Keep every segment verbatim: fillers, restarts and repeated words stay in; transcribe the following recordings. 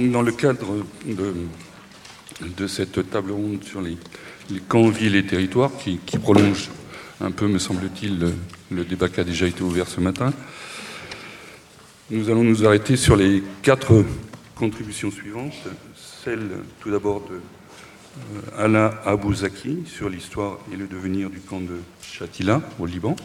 Donc, dans le cadre de, de cette table ronde sur les, les camps, villes et territoires, qui, qui prolonge un peu, me semble-t-il, le, le débat qui a déjà été ouvert ce matin, nous allons nous arrêter sur les quatre contributions suivantes. Celle, tout d'abord, de euh, Ala Abouzaki sur l'histoire et le devenir du camp de Shatila, au Liban.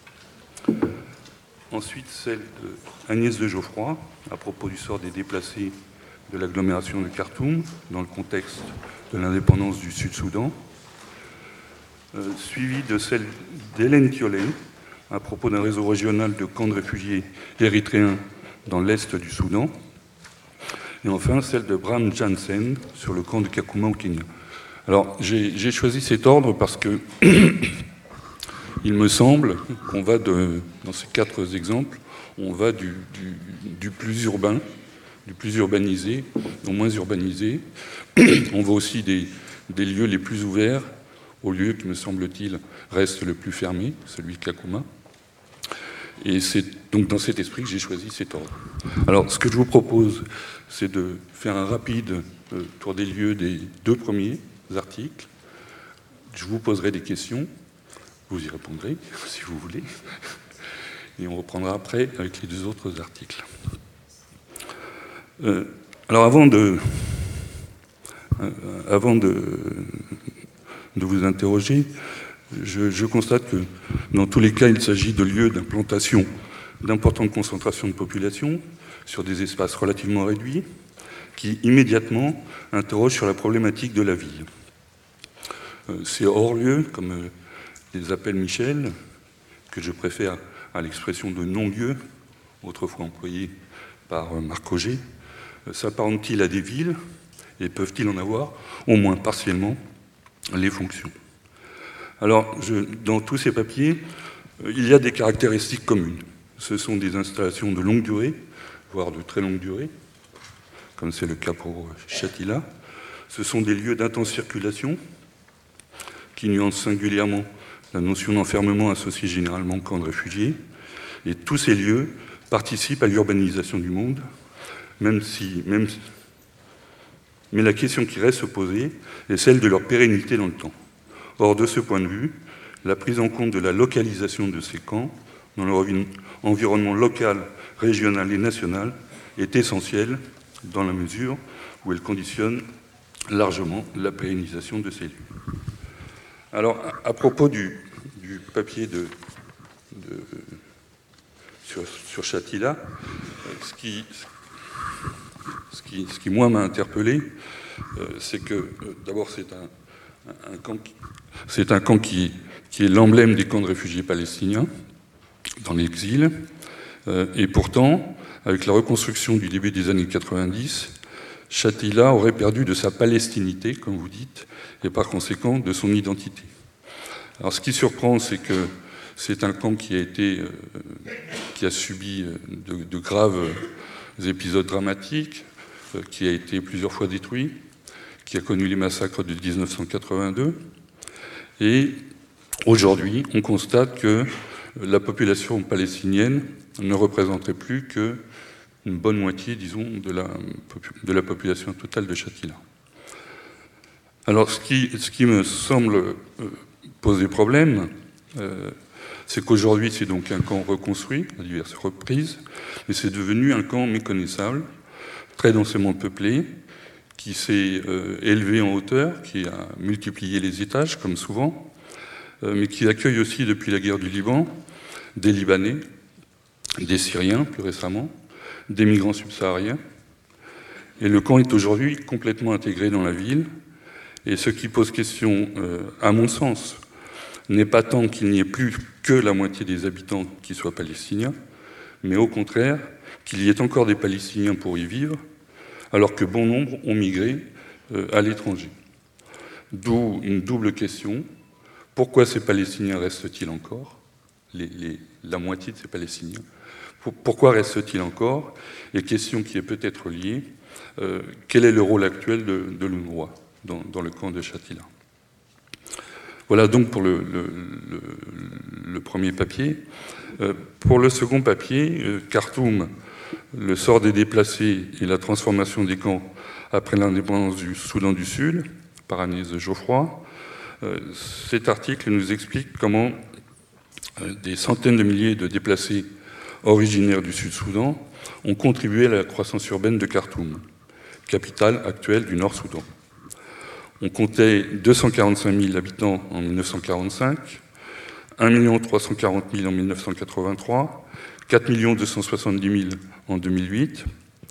Ensuite, celle d'Agnès de Geoffroy, à propos du sort des déplacés de l'agglomération de Khartoum, dans le contexte de l'indépendance du Sud-Soudan. Euh, suivie de celle d'Hélène Thiollet, à propos d'un réseau régional de camps de réfugiés érythréens dans l'est du Soudan. Et enfin, celle de Bram Jansen sur le camp de Kakuma au Kenya. Alors, j'ai, j'ai choisi cet ordre parce que il me semble qu'on va, de, dans ces quatre exemples, on va du, du, du plus urbain, du plus urbanisé au moins urbanisé. On va aussi des, des lieux les plus ouverts au lieu qui, me semble-t-il, reste le plus fermé, celui de Kakuma. Et c'est donc dans cet esprit que j'ai choisi cet ordre. Alors, ce que je vous propose, c'est de faire un rapide euh, tour des lieux des deux premiers articles. Je vous poserai des questions. Vous y répondrez, si vous voulez. Et on reprendra après avec les deux autres articles. Euh, alors, avant de, euh, avant de, de vous interroger, je, je constate que, dans tous les cas, il s'agit de lieux d'implantation d'importantes concentrations de population sur des espaces relativement réduits, qui immédiatement interrogent sur la problématique de la ville. Euh, c'est hors-lieu, comme euh, les appelle Michel, que je préfère à l'expression de non-lieu, autrefois employée par Marc Auger. S'apparentent-ils à des villes et peuvent-ils en avoir, au moins partiellement, les fonctions? Alors, je, dans tous ces papiers, il y a des caractéristiques communes. Ce sont des installations de longue durée, voire de très longue durée, comme c'est le cas pour Shatila. Ce sont des lieux d'intense circulation qui nuancent singulièrement la notion d'enfermement associée généralement au camp de réfugiés. Et tous ces lieux participent à l'urbanisation du monde, même si, même, mais la question qui reste posée est celle de leur pérennité dans le temps. Or, de ce point de vue, la prise en compte de la localisation de ces camps dans leur environnement local, régional et national est essentielle dans la mesure où elle conditionne largement la pérennisation de ces lieux. Alors, à propos du, du papier de, de, sur, sur Shatila, ce qui, ce qui, ce qui moi, m'a interpellé, euh, c'est que, euh, d'abord, c'est un, un, un camp, qui, c'est un camp qui, qui est l'emblème des camps de réfugiés palestiniens dans l'exil, euh, et pourtant, avec la reconstruction du début des années quatre-vingt-dix, Shatila aurait perdu de sa palestinité, comme vous dites, et par conséquent de son identité. Alors, ce qui surprend, c'est que c'est un camp qui a été, euh, qui a subi de, de graves épisodes dramatiques, euh, qui a été plusieurs fois détruit, qui a connu les massacres de dix-neuf cent quatre-vingt-deux, et aujourd'hui, on constate que la population palestinienne ne représenterait plus que une bonne moitié, disons, de la, de la population totale de Shatila. Alors, ce qui, ce qui me semble euh, poser problème, euh, c'est qu'aujourd'hui, c'est donc un camp reconstruit à diverses reprises, mais c'est devenu un camp méconnaissable, très densément peuplé, qui s'est euh, élevé en hauteur, qui a multiplié les étages, comme souvent, euh, mais qui accueille aussi, depuis la guerre du Liban, des Libanais, des Syriens, plus récemment, des migrants subsahariens. Et le camp est aujourd'hui complètement intégré dans la ville. Et ce qui pose question, euh, à mon sens, n'est pas tant qu'il n'y ait plus que la moitié des habitants qui soient palestiniens, mais au contraire, qu'il y ait encore des Palestiniens pour y vivre, alors que bon nombre ont migré euh, à l'étranger. D'où une double question. Pourquoi ces Palestiniens restent-ils encore, les, les, la moitié de ces Palestiniens? Pourquoi reste-t-il encore? Et question qui est peut-être liée, euh, quel est le rôle actuel de, de l'UNRWA dans, dans le camp de Shatila? Voilà donc pour le, le, le, le premier papier. Euh, pour le second papier, euh, Khartoum le sort des déplacés et la transformation des camps après l'indépendance du Soudan du Sud, par Agnès Geoffroy. Euh, cet article nous explique comment euh, des centaines de milliers de déplacés originaires du Sud-Soudan ont contribué à la croissance urbaine de Khartoum, capitale actuelle du Nord-Soudan. On comptait deux cent quarante-cinq mille habitants en mille neuf cent quarante-cinq, un million trois cent quarante mille en mille neuf cent quatre-vingt-trois, quatre millions deux cent soixante-dix mille en deux mille huit.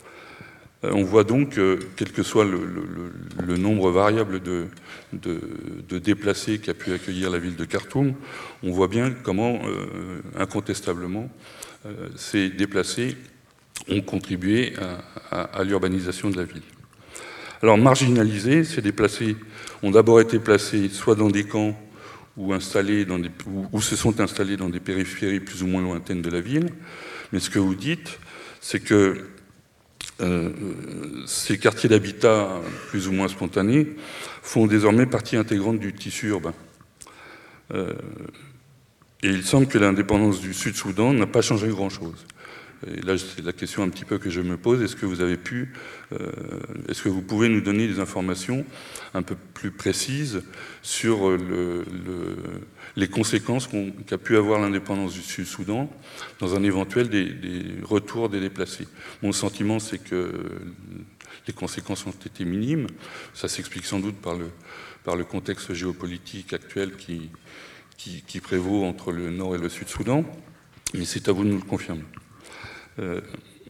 On voit donc, que, quel que soit le, le, le nombre variable de, de, de déplacés qu'a pu accueillir la ville de Khartoum, on voit bien comment, euh, incontestablement, euh, ces déplacés ont contribué à, à, à l'urbanisation de la ville. Alors, marginalisés, ces déplacés ont d'abord été placés soit dans des camps ou, installés dans des, ou, ou se sont installés dans des périphéries plus ou moins lointaines de la ville. Mais ce que vous dites, c'est que euh, ces quartiers d'habitat plus ou moins spontanés font désormais partie intégrante du tissu urbain. Euh, et il semble que l'indépendance du Sud-Soudan n'a pas changé grand-chose. Et là, c'est la question un petit peu que je me pose. Est-ce que vous avez pu, euh, est-ce que vous pouvez nous donner des informations un peu plus précises sur le, le, les conséquences qu'on, qu'a pu avoir l'indépendance du Sud-Soudan dans un éventuel des, des retours des déplacés? Mon sentiment, c'est que les conséquences ont été minimes. Ça s'explique sans doute par le, par le contexte géopolitique actuel qui, qui, qui prévaut entre le Nord et le Sud-Soudan. Mais c'est à vous de nous le confirmer. Euh,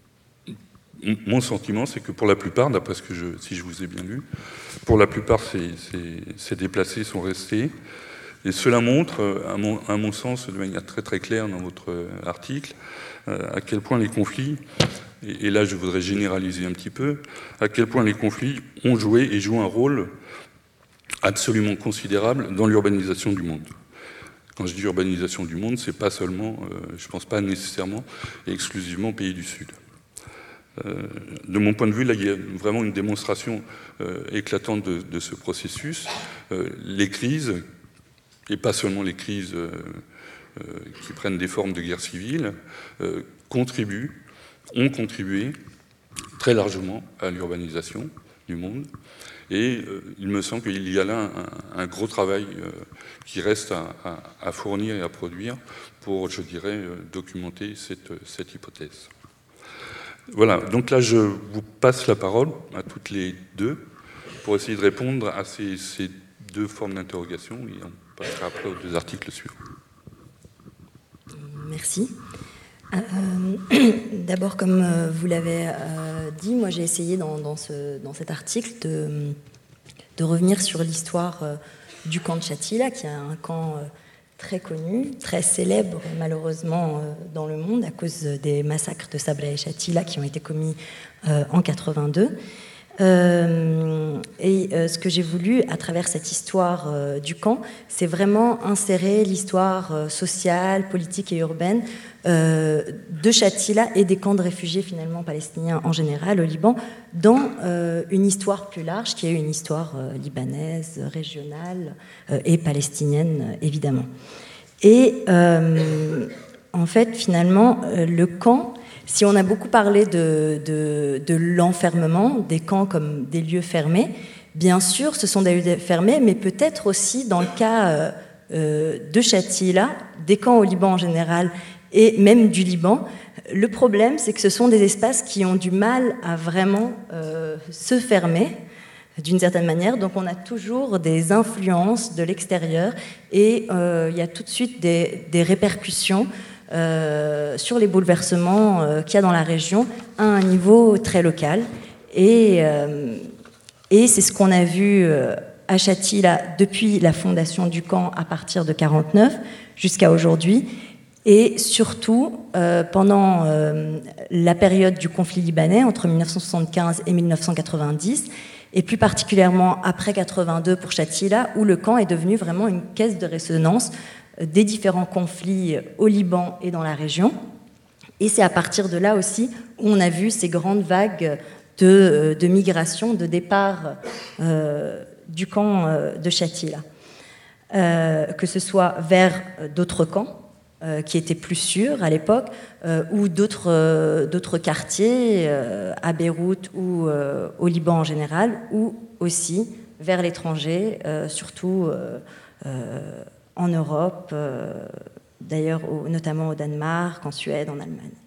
mon sentiment, c'est que pour la plupart, d'après ce que je, si je vous ai bien lu, pour la plupart, ces, ces, ces déplacés sont restés. Et cela montre, à mon, à mon sens, de manière très très claire dans votre article, euh, à quel point les conflits, et, et là je voudrais généraliser un petit peu, à quel point les conflits ont joué et jouent un rôle absolument considérable dans l'urbanisation du monde. Quand je dis urbanisation du monde, c'est pas seulement, euh, je ne pense pas nécessairement et exclusivement pays du Sud. Euh, de mon point de vue, là, il y a vraiment une démonstration euh, éclatante de, de ce processus. Euh, les crises, et pas seulement les crises euh, euh, qui prennent des formes de guerre civile, euh, contribuent, ont contribué très largement à l'urbanisation du monde. Et euh, il me semble qu'il y a là un, un gros travail euh, qui reste à, à, à fournir et à produire pour, je dirais, euh, documenter cette, cette hypothèse. Voilà, donc là je vous passe la parole à toutes les deux pour essayer de répondre à ces, ces deux formes d'interrogation et on passera après aux deux articles suivants. Merci. Euh, d'abord, comme vous l'avez euh, dit, moi j'ai essayé dans, dans, ce, dans cet article de, de revenir sur l'histoire euh, du camp de Shatila, qui est un camp euh, très connu, très célèbre malheureusement euh, dans le monde à cause des massacres de Sabra et Shatila qui ont été commis euh, en quatre-vingt-deux. Euh, et euh, ce que j'ai voulu à travers cette histoire euh, du camp, c'est vraiment insérer l'histoire euh, sociale, politique et urbaine euh, de Shatila et des camps de réfugiés finalement palestiniens en général au Liban dans euh, une histoire plus large qui est une histoire euh, libanaise, régionale euh, et palestinienne évidemment. Et euh, en fait finalement euh, le camp, si on a beaucoup parlé de, de, de l'enfermement, des camps comme des lieux fermés, bien sûr, ce sont des lieux fermés, mais peut-être aussi, dans le cas euh, de Shatila, des camps au Liban en général, et même du Liban, le problème, c'est que ce sont des espaces qui ont du mal à vraiment euh, se fermer, d'une certaine manière. Donc on a toujours des influences de l'extérieur, et euh, il y a tout de suite des, des répercussions Euh, sur les bouleversements euh, qu'il y a dans la région à un niveau très local. Et, euh, et c'est ce qu'on a vu euh, à Shatila depuis la fondation du camp à partir de mille neuf cent quarante-neuf jusqu'à aujourd'hui. Et surtout, euh, pendant euh, la période du conflit libanais, entre mille neuf cent soixante-quinze et mille neuf cent quatre-vingt-dix, et plus particulièrement après quatre-vingt-deux pour Shatila, où le camp est devenu vraiment une caisse de résonance des différents conflits au Liban et dans la région. Et c'est à partir de là aussi où on a vu ces grandes vagues de, de migration, de départ euh, du camp de Shatila. Euh, que ce soit vers d'autres camps, euh, qui étaient plus sûrs à l'époque, euh, ou d'autres euh, d'autres quartiers, euh, à Beyrouth ou euh, au Liban en général, ou aussi vers l'étranger, euh, surtout euh, euh, en Europe, euh, d'ailleurs au, notamment au Danemark, en Suède, en Allemagne.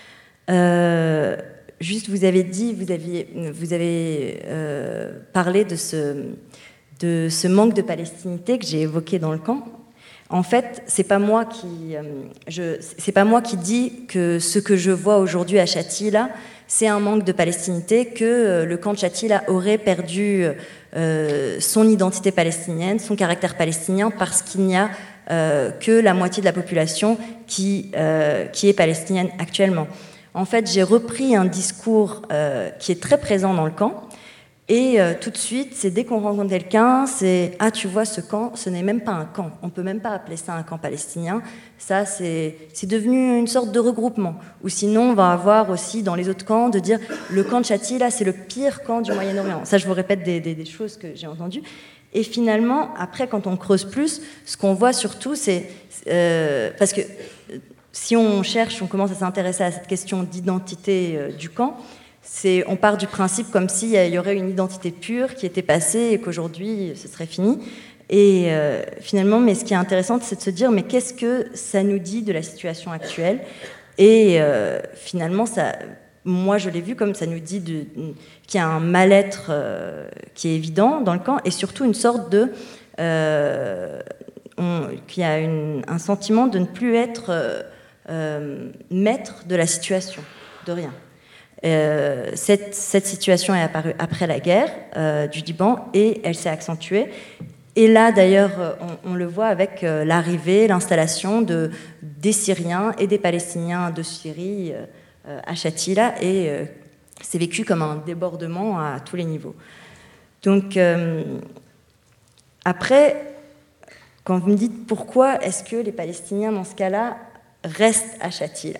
Euh, juste, vous avez dit, vous, aviez, vous avez euh, parlé de ce, de ce manque de palestinité que j'ai évoqué dans le camp. En fait, c'est pas moi qui, euh, je, c'est pas moi qui dis que ce que je vois aujourd'hui à Shatila, c'est un manque de palestinité, que euh, le camp de Shatila aurait perdu euh, son identité palestinienne, son caractère palestinien, parce qu'il n'y a euh, que la moitié de la population qui, euh, qui est palestinienne actuellement. En fait, j'ai repris un discours euh, qui est très présent dans le camp. Et euh, tout de suite, c'est dès qu'on rencontre quelqu'un, c'est « Ah, tu vois, ce camp, ce n'est même pas un camp. On ne peut même pas appeler ça un camp palestinien. Ça, c'est, c'est devenu une sorte de regroupement. » Ou sinon, on va avoir aussi dans les autres camps de dire « Le camp de Shatila, c'est le pire camp du Moyen-Orient. » Ça, je vous répète des, des, des choses que j'ai entendues. Et finalement, après, quand on creuse plus, ce qu'on voit surtout, c'est... Euh, parce que si on cherche, on commence à s'intéresser à cette question d'identité euh, du camp, c'est, on part du principe comme s'il y aurait une identité pure qui était passée et qu'aujourd'hui, ce serait fini. Et euh, finalement, mais ce qui est intéressant, c'est de se dire, mais qu'est-ce que ça nous dit de la situation actuelle ? Et euh, finalement, ça, moi, je l'ai vu comme ça nous dit de, qu'il y a un mal-être euh, qui est évident dans le camp, et surtout une sorte de... Euh, on, qu'il y a une, un sentiment de ne plus être euh, euh, maître de la situation, de rien. Euh, cette, cette situation est apparue après la guerre euh, du Liban et elle s'est accentuée. Et là, d'ailleurs, on, on le voit avec euh, l'arrivée, l'installation de, des Syriens et des Palestiniens de Syrie euh, à Shatila, et euh, c'est vécu comme un débordement à tous les niveaux. Donc, euh, après, quand vous me dites pourquoi est-ce que les Palestiniens, dans ce cas-là, restent à Shatila,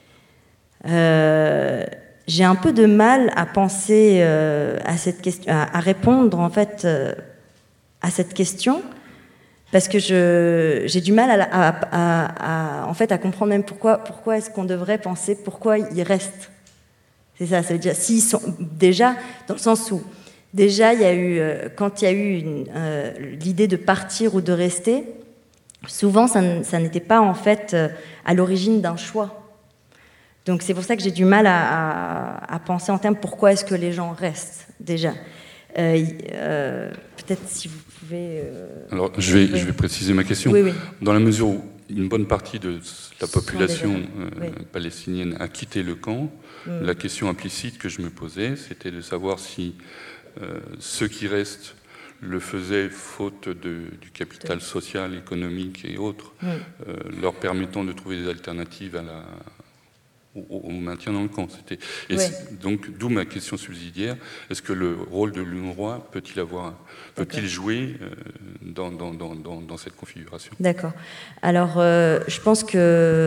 euh, j'ai un peu de mal à penser euh, à cette question, à, à répondre en fait euh, à cette question, parce que je, j'ai du mal à, à, à, à, en fait, à comprendre même pourquoi, pourquoi est-ce qu'on devrait penser pourquoi ils restent. C'est ça, ça veut dire s'ils sont déjà dans le sens où déjà il y a eu euh, quand il y a eu une, euh, l'idée de partir ou de rester, souvent ça, ça n'était pas en fait euh, à l'origine d'un choix. Donc c'est pour ça que j'ai du mal à, à, à penser en termes pourquoi est-ce que les gens restent déjà. Euh, euh, peut-être si vous pouvez... Euh, Alors je vais, oui. je vais préciser ma question. Oui, oui. Dans la mesure où une bonne partie de la population euh, oui. palestinienne a quitté le camp, mm. la question implicite que je me posais, c'était de savoir si euh, ceux qui restent le faisaient faute de, du capital social, économique et autres, mm. euh, leur permettant de trouver des alternatives à la... Au, au maintien dans le camp. C'était... Et ouais. Donc, d'où ma question subsidiaire. Est-ce que le rôle de l'UNRWA peut-il, avoir, peut-il jouer euh, dans, dans, dans, dans cette configuration ? D'accord. Alors, euh, je pense que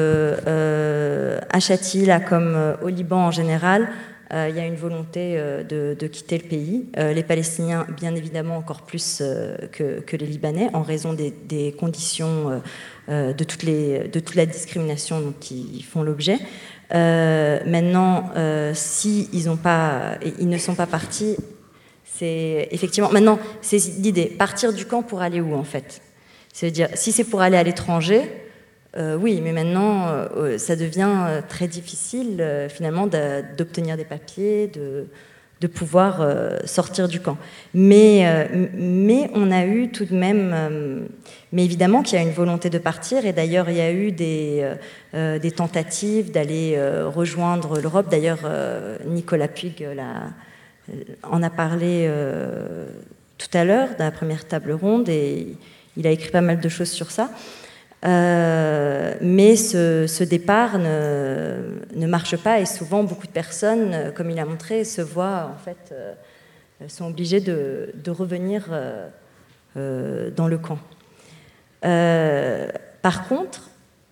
euh, à Shatila, comme euh, au Liban en général, euh, il y a une volonté euh, de, de quitter le pays. Euh, les Palestiniens, bien évidemment, encore plus euh, que, que les Libanais, en raison des, des conditions euh, euh, de, toutes les, de toute la discrimination dont ils font l'objet. Euh, maintenant, euh, si ils ont pas, ils ne sont pas partis, c'est effectivement. Maintenant, c'est l'idée. Partir du camp pour aller où en fait ? C'est-à-dire, si c'est pour aller à l'étranger, euh, oui, mais maintenant, euh, ça devient très difficile euh, finalement d'obtenir des papiers, de, de pouvoir euh, sortir du camp. Mais, euh, mais on a eu tout de même, euh, mais évidemment qu'il y a une volonté de partir, et d'ailleurs il y a eu des, euh, des tentatives d'aller euh, rejoindre l'Europe. D'ailleurs, euh, Nicolas Puig là, en a parlé euh, tout à l'heure, dans la première table ronde, et il a écrit pas mal de choses sur ça. Euh, mais ce, ce départ ne, ne marche pas, et souvent beaucoup de personnes, comme il a montré, se voient en fait, euh, sont obligées de, de revenir euh, euh, dans le camp. Euh, par contre,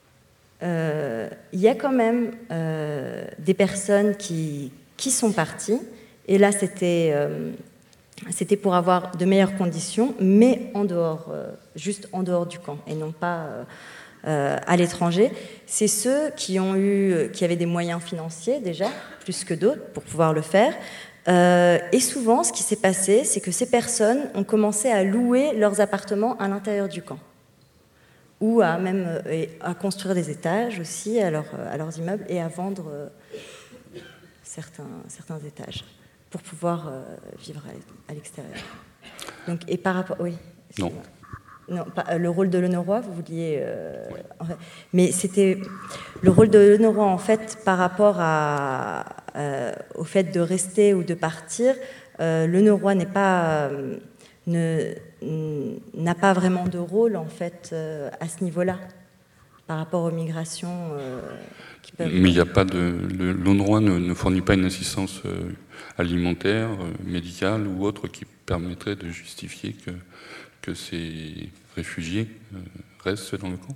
euh, il y a quand même euh, des personnes qui, qui sont parties, et là c'était euh, c'était pour avoir de meilleures conditions, mais en dehors, euh, juste en dehors du camp, et non pas euh, euh, à l'étranger, c'est ceux qui ont eu, qui avaient des moyens financiers déjà, plus que d'autres, pour pouvoir le faire. Euh, et souvent, ce qui s'est passé, c'est que ces personnes ont commencé à louer leurs appartements à l'intérieur du camp, ou à même euh, à construire des étages aussi à, leur, à leurs immeubles et à vendre euh, certains, certains étages pour pouvoir euh, vivre à l'extérieur. Donc, et par rapport, oui. Non. Non, pas, le rôle de l'Auneroy, vous vouliez. Euh, en fait, mais c'était le rôle de l'Auneroy en fait par rapport à, euh, au fait de rester ou de partir. Euh, l'Auneroy n'est pas euh, ne, n'a pas vraiment de rôle en fait euh, à ce niveau-là par rapport aux migrations. Euh, qui peuvent... Mais il n'y a pas de l'Auneroy ne, ne fournit pas une assistance euh, alimentaire, euh, médicale ou autre qui permettrait de justifier que que ces réfugiés euh, restent dans le camp.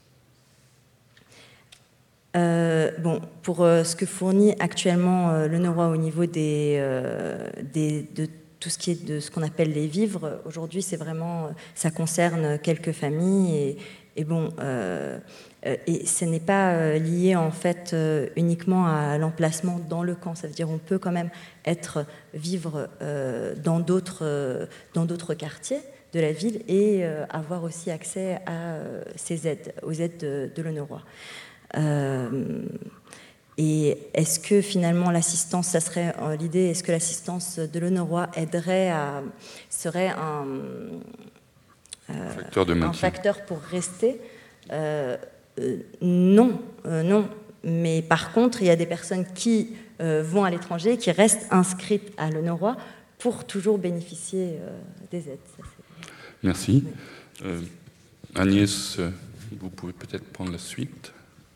Euh, bon, pour euh, ce que fournit actuellement euh, l'Auneroy au niveau des, euh, des, de tout ce qui est de ce qu'on appelle les vivres, aujourd'hui, c'est vraiment, ça concerne quelques familles et, et bon, euh, et ce n'est pas lié en fait euh, uniquement à l'emplacement dans le camp. Ça veut dire on peut quand même être vivre euh, dans d'autres euh, dans d'autres quartiers de la ville et euh, avoir aussi accès à euh, ces aides, aux aides de, de l'Auneroy. Euh, et est-ce que finalement l'assistance, ça serait euh, l'idée, est-ce que l'assistance de l'Auneroy aiderait à, serait un, euh, facteur, de un facteur pour rester euh, euh, Non, euh, non. Mais par contre, il y a des personnes qui euh, vont à l'étranger, qui restent inscrites à l'Auneroy pour toujours bénéficier euh, des aides. Ça, merci. Oui. Euh, Agnès, vous pouvez peut-être prendre la suite.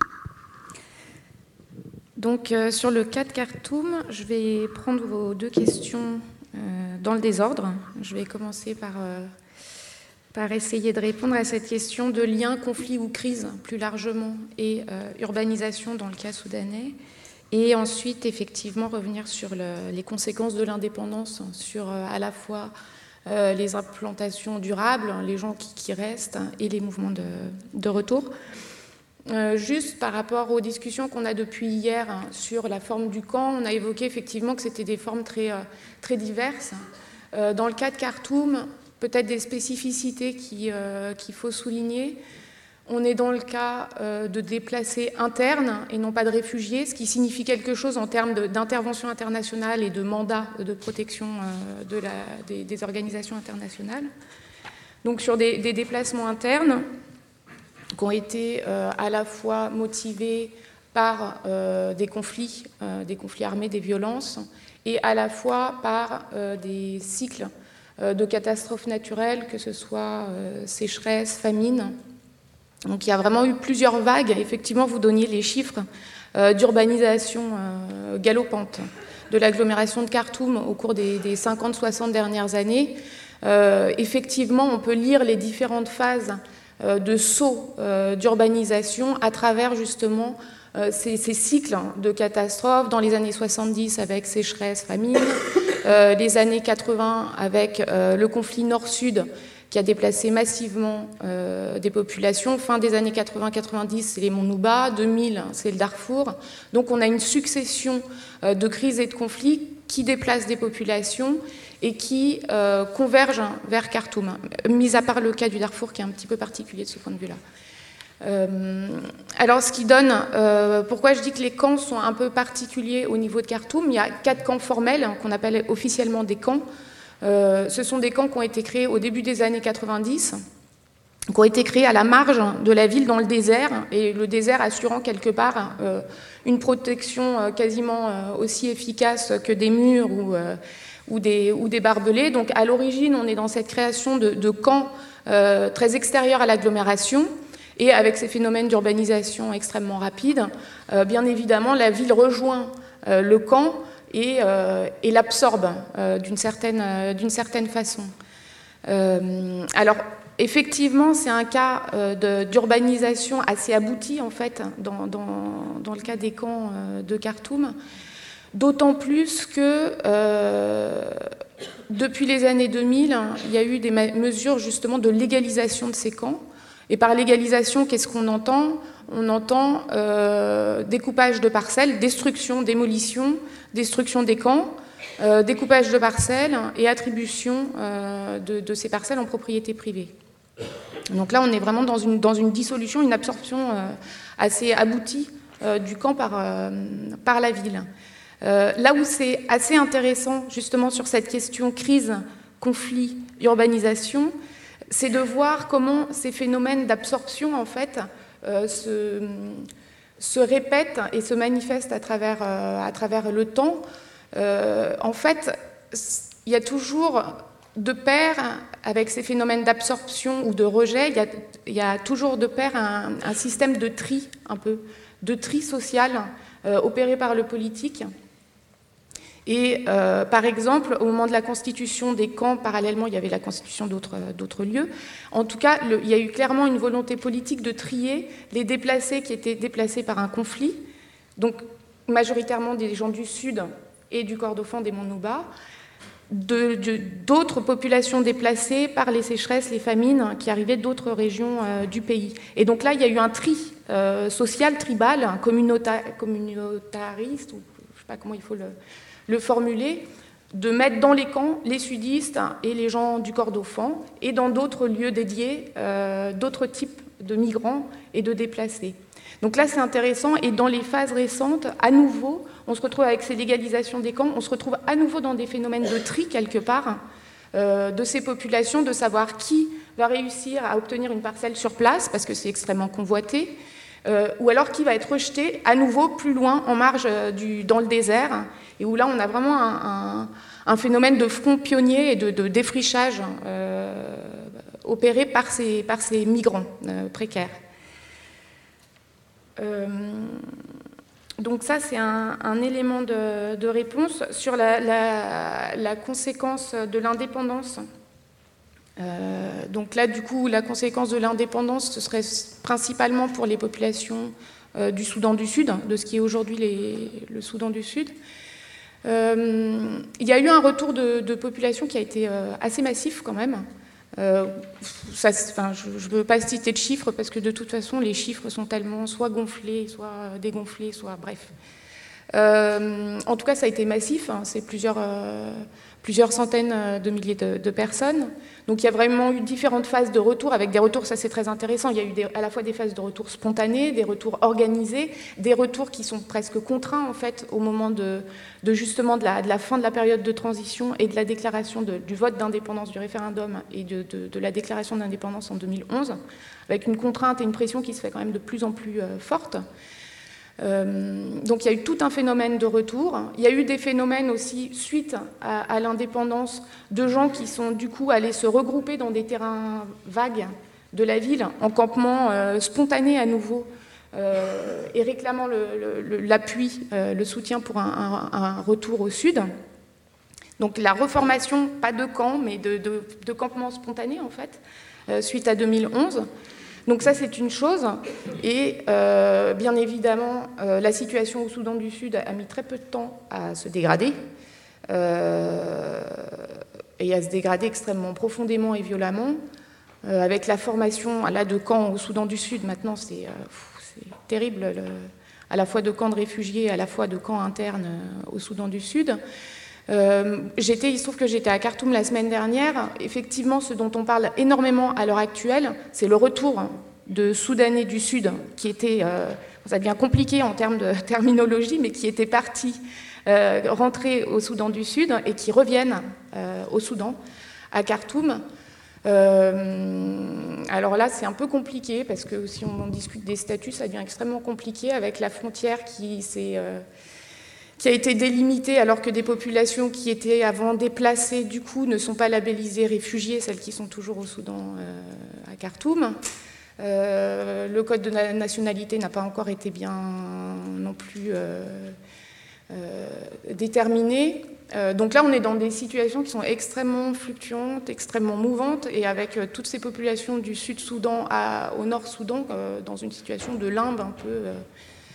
Donc, euh, sur le cas de Khartoum, je vais prendre vos deux questions euh, dans le désordre. Je vais commencer par, euh, par essayer de répondre à cette question de lien, conflit ou crise, plus largement, et euh, urbanisation dans le cas soudanais. Et ensuite, effectivement, revenir sur le, les conséquences de l'indépendance, sur euh, à la fois Euh, les implantations durables, les gens qui, qui restent et les mouvements de, de retour. Euh, juste par rapport aux discussions qu'on a depuis hier hein, sur la forme du camp, on a évoqué effectivement que c'était des formes très, euh, très diverses. Euh, dans le cas de Khartoum, peut-être des spécificités qui, euh, qu'il faut souligner. On est dans le cas euh, de déplacés internes et non pas de réfugiés, ce qui signifie quelque chose en termes de, d'intervention internationale et de mandat de protection euh, de la, des, des organisations internationales. Donc sur des, des déplacements internes qui ont été euh, à la fois motivés par euh, des conflits, euh, des conflits armés, des violences, et à la fois par euh, des cycles euh, de catastrophes naturelles, que ce soit euh, sécheresse, famine. Donc il y a vraiment eu plusieurs vagues. Effectivement, vous donniez les chiffres euh, d'urbanisation euh, galopante de l'agglomération de Khartoum au cours des, des cinquante soixante dernières années. Euh, effectivement, on peut lire les différentes phases euh, de saut euh, d'urbanisation à travers justement euh, ces, ces cycles de catastrophes. Dans les années soixante-dix avec sécheresse, famine, euh, les années quatre-vingts avec euh, le conflit nord-sud qui a déplacé massivement euh, des populations. Fin des années quatre-vingts quatre-vingt-dix, c'est les monts Nouba. deux mille, c'est le Darfour. Donc on a une succession euh, de crises et de conflits qui déplacent des populations et qui euh, convergent vers Khartoum, mis à part le cas du Darfour qui est un petit peu particulier de ce point de vue-là. Euh, alors ce qui donne, euh, pourquoi je dis que les camps sont un peu particuliers au niveau de Khartoum, il y a quatre camps formels hein, qu'on appelle officiellement des camps. Euh, ce sont des camps qui ont été créés au début des années quatre-vingt-dix, qui ont été créés à la marge de la ville dans le désert, et le désert assurant quelque part euh, une protection euh, quasiment euh, aussi efficace que des murs ou, euh, ou, des, ou des barbelés. Donc à l'origine, on est dans cette création de, de camps euh, très extérieurs à l'agglomération, et avec ces phénomènes d'urbanisation extrêmement rapides, euh, bien évidemment, la ville rejoint euh, le camp, et, euh, et l'absorbe euh, d'une certaine, euh, d'une certaine façon. Euh, alors, effectivement, c'est un cas euh, de, d'urbanisation assez abouti, en fait, dans, dans, dans le cas des camps euh, de Khartoum, d'autant plus que euh, depuis les années deux mille, il y a eu des mesures, justement, de légalisation de ces camps, Et par légalisation, qu'est-ce qu'on entend? On entend euh, découpage de parcelles, destruction, démolition, destruction des camps, euh, découpage de parcelles et attribution euh, de, de ces parcelles en propriété privée. Donc là, on est vraiment dans une, dans une dissolution, une absorption euh, assez aboutie euh, du camp par, euh, par la ville. Euh, là où c'est assez intéressant, justement, sur cette question crise, conflit, urbanisation, c'est de voir comment ces phénomènes d'absorption, en fait, euh, se, se répètent et se manifestent à travers, euh, à travers le temps. Euh, en fait, il y a toujours, de pair avec ces phénomènes d'absorption ou de rejet, il y a, il y a toujours de pair un, un système de tri, un peu, de tri social euh, opéré par le politique. Et euh, par exemple, au moment de la constitution des camps, parallèlement, il y avait la constitution d'autres, d'autres lieux. En tout cas, le, il y a eu clairement une volonté politique de trier les déplacés qui étaient déplacés par un conflit, donc majoritairement des gens du Sud et du Kordofan, des monts Nouba, de, de, d'autres populations déplacées par les sécheresses, les famines qui arrivaient d'autres régions euh, du pays. Et donc là, il y a eu un tri euh, social, tribal, communauta, communautariste, ou je ne sais pas comment il faut le... le formuler, de mettre dans les camps les sudistes et les gens du Kordofan, et dans d'autres lieux dédiés, euh, d'autres types de migrants et de déplacés. Donc là, c'est intéressant, et dans les phases récentes, à nouveau, on se retrouve avec ces légalisations des camps, on se retrouve à nouveau dans des phénomènes de tri, quelque part, euh, de ces populations, de savoir qui va réussir à obtenir une parcelle sur place, parce que c'est extrêmement convoité, Euh, ou alors qui va être rejeté à nouveau plus loin, en marge euh, du, dans le désert, et où là on a vraiment un, un, un phénomène de front pionnier et de, de défrichage euh, opéré par ces, par ces migrants euh, précaires. Euh, donc ça c'est un, un élément de, de réponse sur la, la, la conséquence de l'indépendance. Euh, donc là, du coup, la conséquence de l'indépendance, ce serait principalement pour les populations euh, du Soudan du Sud, de ce qui est aujourd'hui les, le Soudan du Sud. Euh, il y a eu un retour de, de population qui a été euh, assez massif quand même. Euh, ça, enfin, je ne veux pas citer de chiffres parce que de toute façon, les chiffres sont tellement soit gonflés, soit dégonflés, soit bref. Euh, en tout cas, ça a été massif, hein, c'est plusieurs... Euh, plusieurs centaines de milliers de, de personnes. Donc il y a vraiment eu différentes phases de retour, avec des retours, ça c'est très intéressant, il y a eu des, à la fois des phases de retour spontanés, des retours organisés, des retours qui sont presque contraints en fait au moment de, de justement de la, de la fin de la période de transition et de la déclaration de, du vote d'indépendance, du référendum et de, de, de la déclaration d'indépendance en deux mille onze, avec une contrainte et une pression qui se fait quand même de plus en plus euh, forte. Euh, donc il y a eu tout un phénomène de retour. Il y a eu des phénomènes aussi, suite à, à l'indépendance, de gens qui sont du coup allés se regrouper dans des terrains vagues de la ville, en campement euh, spontané à nouveau, euh, et réclamant le, le, l'appui, euh, le soutien pour un, un, un retour au sud. Donc la reformation, pas de camp, mais de, de, de campements spontanés en fait, euh, suite à deux mille onze. Donc ça, c'est une chose. Et euh, bien évidemment, euh, la situation au Soudan du Sud a mis très peu de temps à se dégrader, euh, et à se dégrader extrêmement profondément et violemment. Euh, avec la formation là, de camps au Soudan du Sud, maintenant, c'est, euh, c'est terrible, le, à la fois de camps de réfugiés, à la fois de camps internes euh, au Soudan du Sud. Euh, j'étais, il se trouve que j'étais à Khartoum la semaine dernière. Effectivement, ce dont on parle énormément à l'heure actuelle, c'est le retour de Soudanais du Sud, qui était, euh, ça devient compliqué en termes de terminologie, mais qui étaient partis euh, rentrer au Soudan du Sud et qui reviennent euh, au Soudan, à Khartoum. Euh, alors là, c'est un peu compliqué, parce que si on discute des statuts, ça devient extrêmement compliqué avec la frontière qui s'est... Euh, qui a été délimitée alors que des populations qui étaient avant déplacées, du coup, ne sont pas labellisées réfugiées, celles qui sont toujours au Soudan, euh, à Khartoum. Euh, le code de la nationalité n'a pas encore été bien non plus euh, euh, déterminé. Euh, donc là, on est dans des situations qui sont extrêmement fluctuantes, extrêmement mouvantes, et avec euh, toutes ces populations du Sud-Soudan à, au Nord-Soudan, euh, dans une situation de limbe un peu... Euh,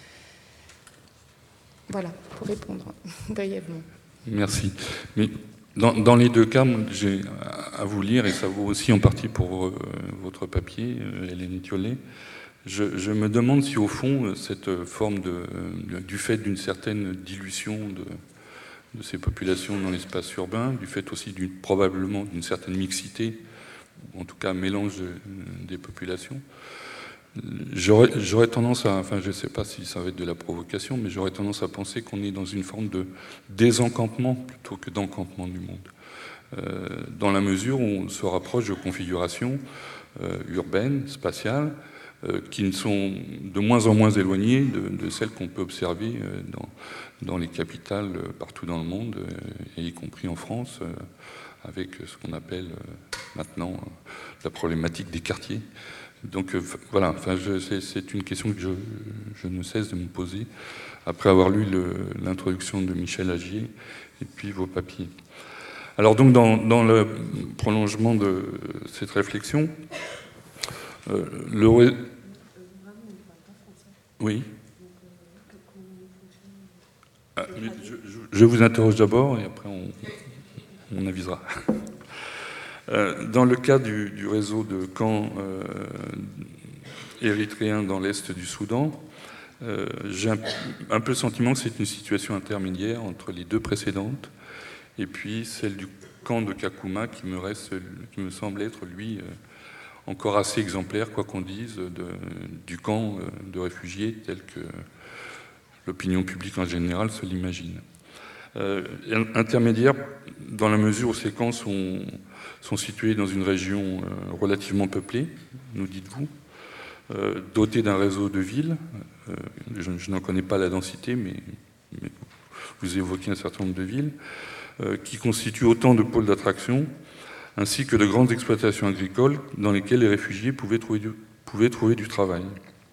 Voilà, pour répondre brièvement. Merci. Mais Dans, dans les deux cas, j'ai à vous lire, et ça vaut aussi en partie pour euh, votre papier, euh, Hélène Thiollet, je, je me demande si au fond, cette forme de, de, du fait d'une certaine dilution de, de ces populations dans l'espace urbain, du fait aussi d'une, probablement d'une certaine mixité, ou en tout cas un mélange de, des populations, j'aurais, j'aurais tendance à, enfin je ne sais pas si ça va être de la provocation, mais j'aurais tendance à penser qu'on est dans une forme de désencampement plutôt que d'encampement du monde. Euh, dans la mesure où on se rapproche de configurations euh, urbaines, spatiales, euh, qui ne sont de moins en moins éloignées de, de celles qu'on peut observer euh, dans, dans les capitales euh, partout dans le monde, euh, et y compris en France, euh, avec ce qu'on appelle euh, maintenant euh, la problématique des quartiers. Donc euh, voilà, enfin, je, c'est, c'est une question que je, je ne cesse de me poser après avoir lu le, l'introduction de Michel Agier et puis vos papiers. Alors donc dans, dans le prolongement de cette réflexion, euh, le... Oui. Ah, mais je, je, je vous interroge d'abord et après on, on avisera. Dans le cas du, du réseau de camps euh, érythréens dans l'est du Soudan, euh, j'ai un, un peu le sentiment que c'est une situation intermédiaire entre les deux précédentes et puis celle du camp de Kakuma qui me, reste, qui me semble être, lui, euh, encore assez exemplaire, quoi qu'on dise, de, du camp de réfugiés tel que l'opinion publique en général se l'imagine. Euh, intermédiaire dans la mesure où ces camps sont, sont situés dans une région euh, relativement peuplée, nous dites-vous, euh, dotée d'un réseau de villes. Euh, je, je n'en connais pas la densité, mais, mais vous évoquez un certain nombre de villes, euh, qui constituent autant de pôles d'attraction, ainsi que de grandes exploitations agricoles dans lesquelles les réfugiés pouvaient trouver du, pouvaient trouver du travail.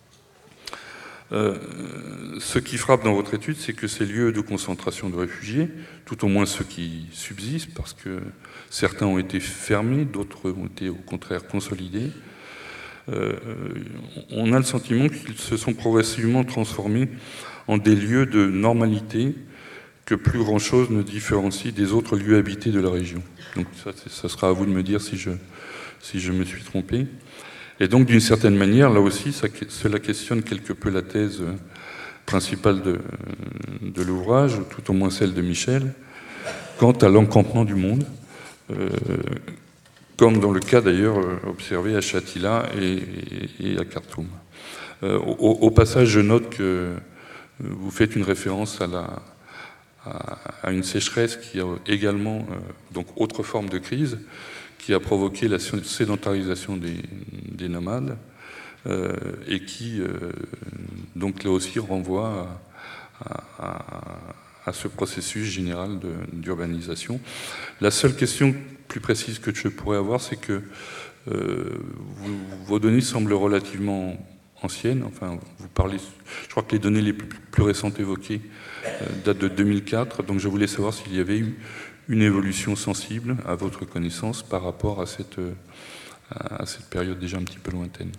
Euh, ce qui frappe dans votre étude, c'est que ces lieux de concentration de réfugiés, tout au moins ceux qui subsistent, parce que certains ont été fermés, d'autres ont été au contraire consolidés, euh, on a le sentiment qu'ils se sont progressivement transformés en des lieux de normalité que plus grand-chose ne différencie des autres lieux habités de la région. Donc ça, ça sera à vous de me dire si je, si je me suis trompé. Et donc, d'une certaine manière, là aussi, ça, cela questionne quelque peu la thèse principale de, de l'ouvrage, tout au moins celle de Michel, quant à l'encampement du monde, euh, comme dans le cas d'ailleurs observé à Shatila et, et, et à Khartoum. Euh, au, au passage, je note que vous faites une référence à, la, à, à une sécheresse qui a également, euh, donc autre forme de crise, qui a provoqué la sédentarisation des, des nomades euh, et qui, euh, donc là aussi, renvoie à, à, à ce processus général de, d'urbanisation. La seule question plus précise que je pourrais avoir, c'est que euh, vous, vos données semblent relativement anciennes. Enfin, vous parlez, je crois que les données les plus, plus récentes évoquées euh, datent de deux mille quatre, donc je voulais savoir s'il y avait eu une évolution sensible, à votre connaissance, par rapport à cette, à cette période déjà un petit peu lointaine.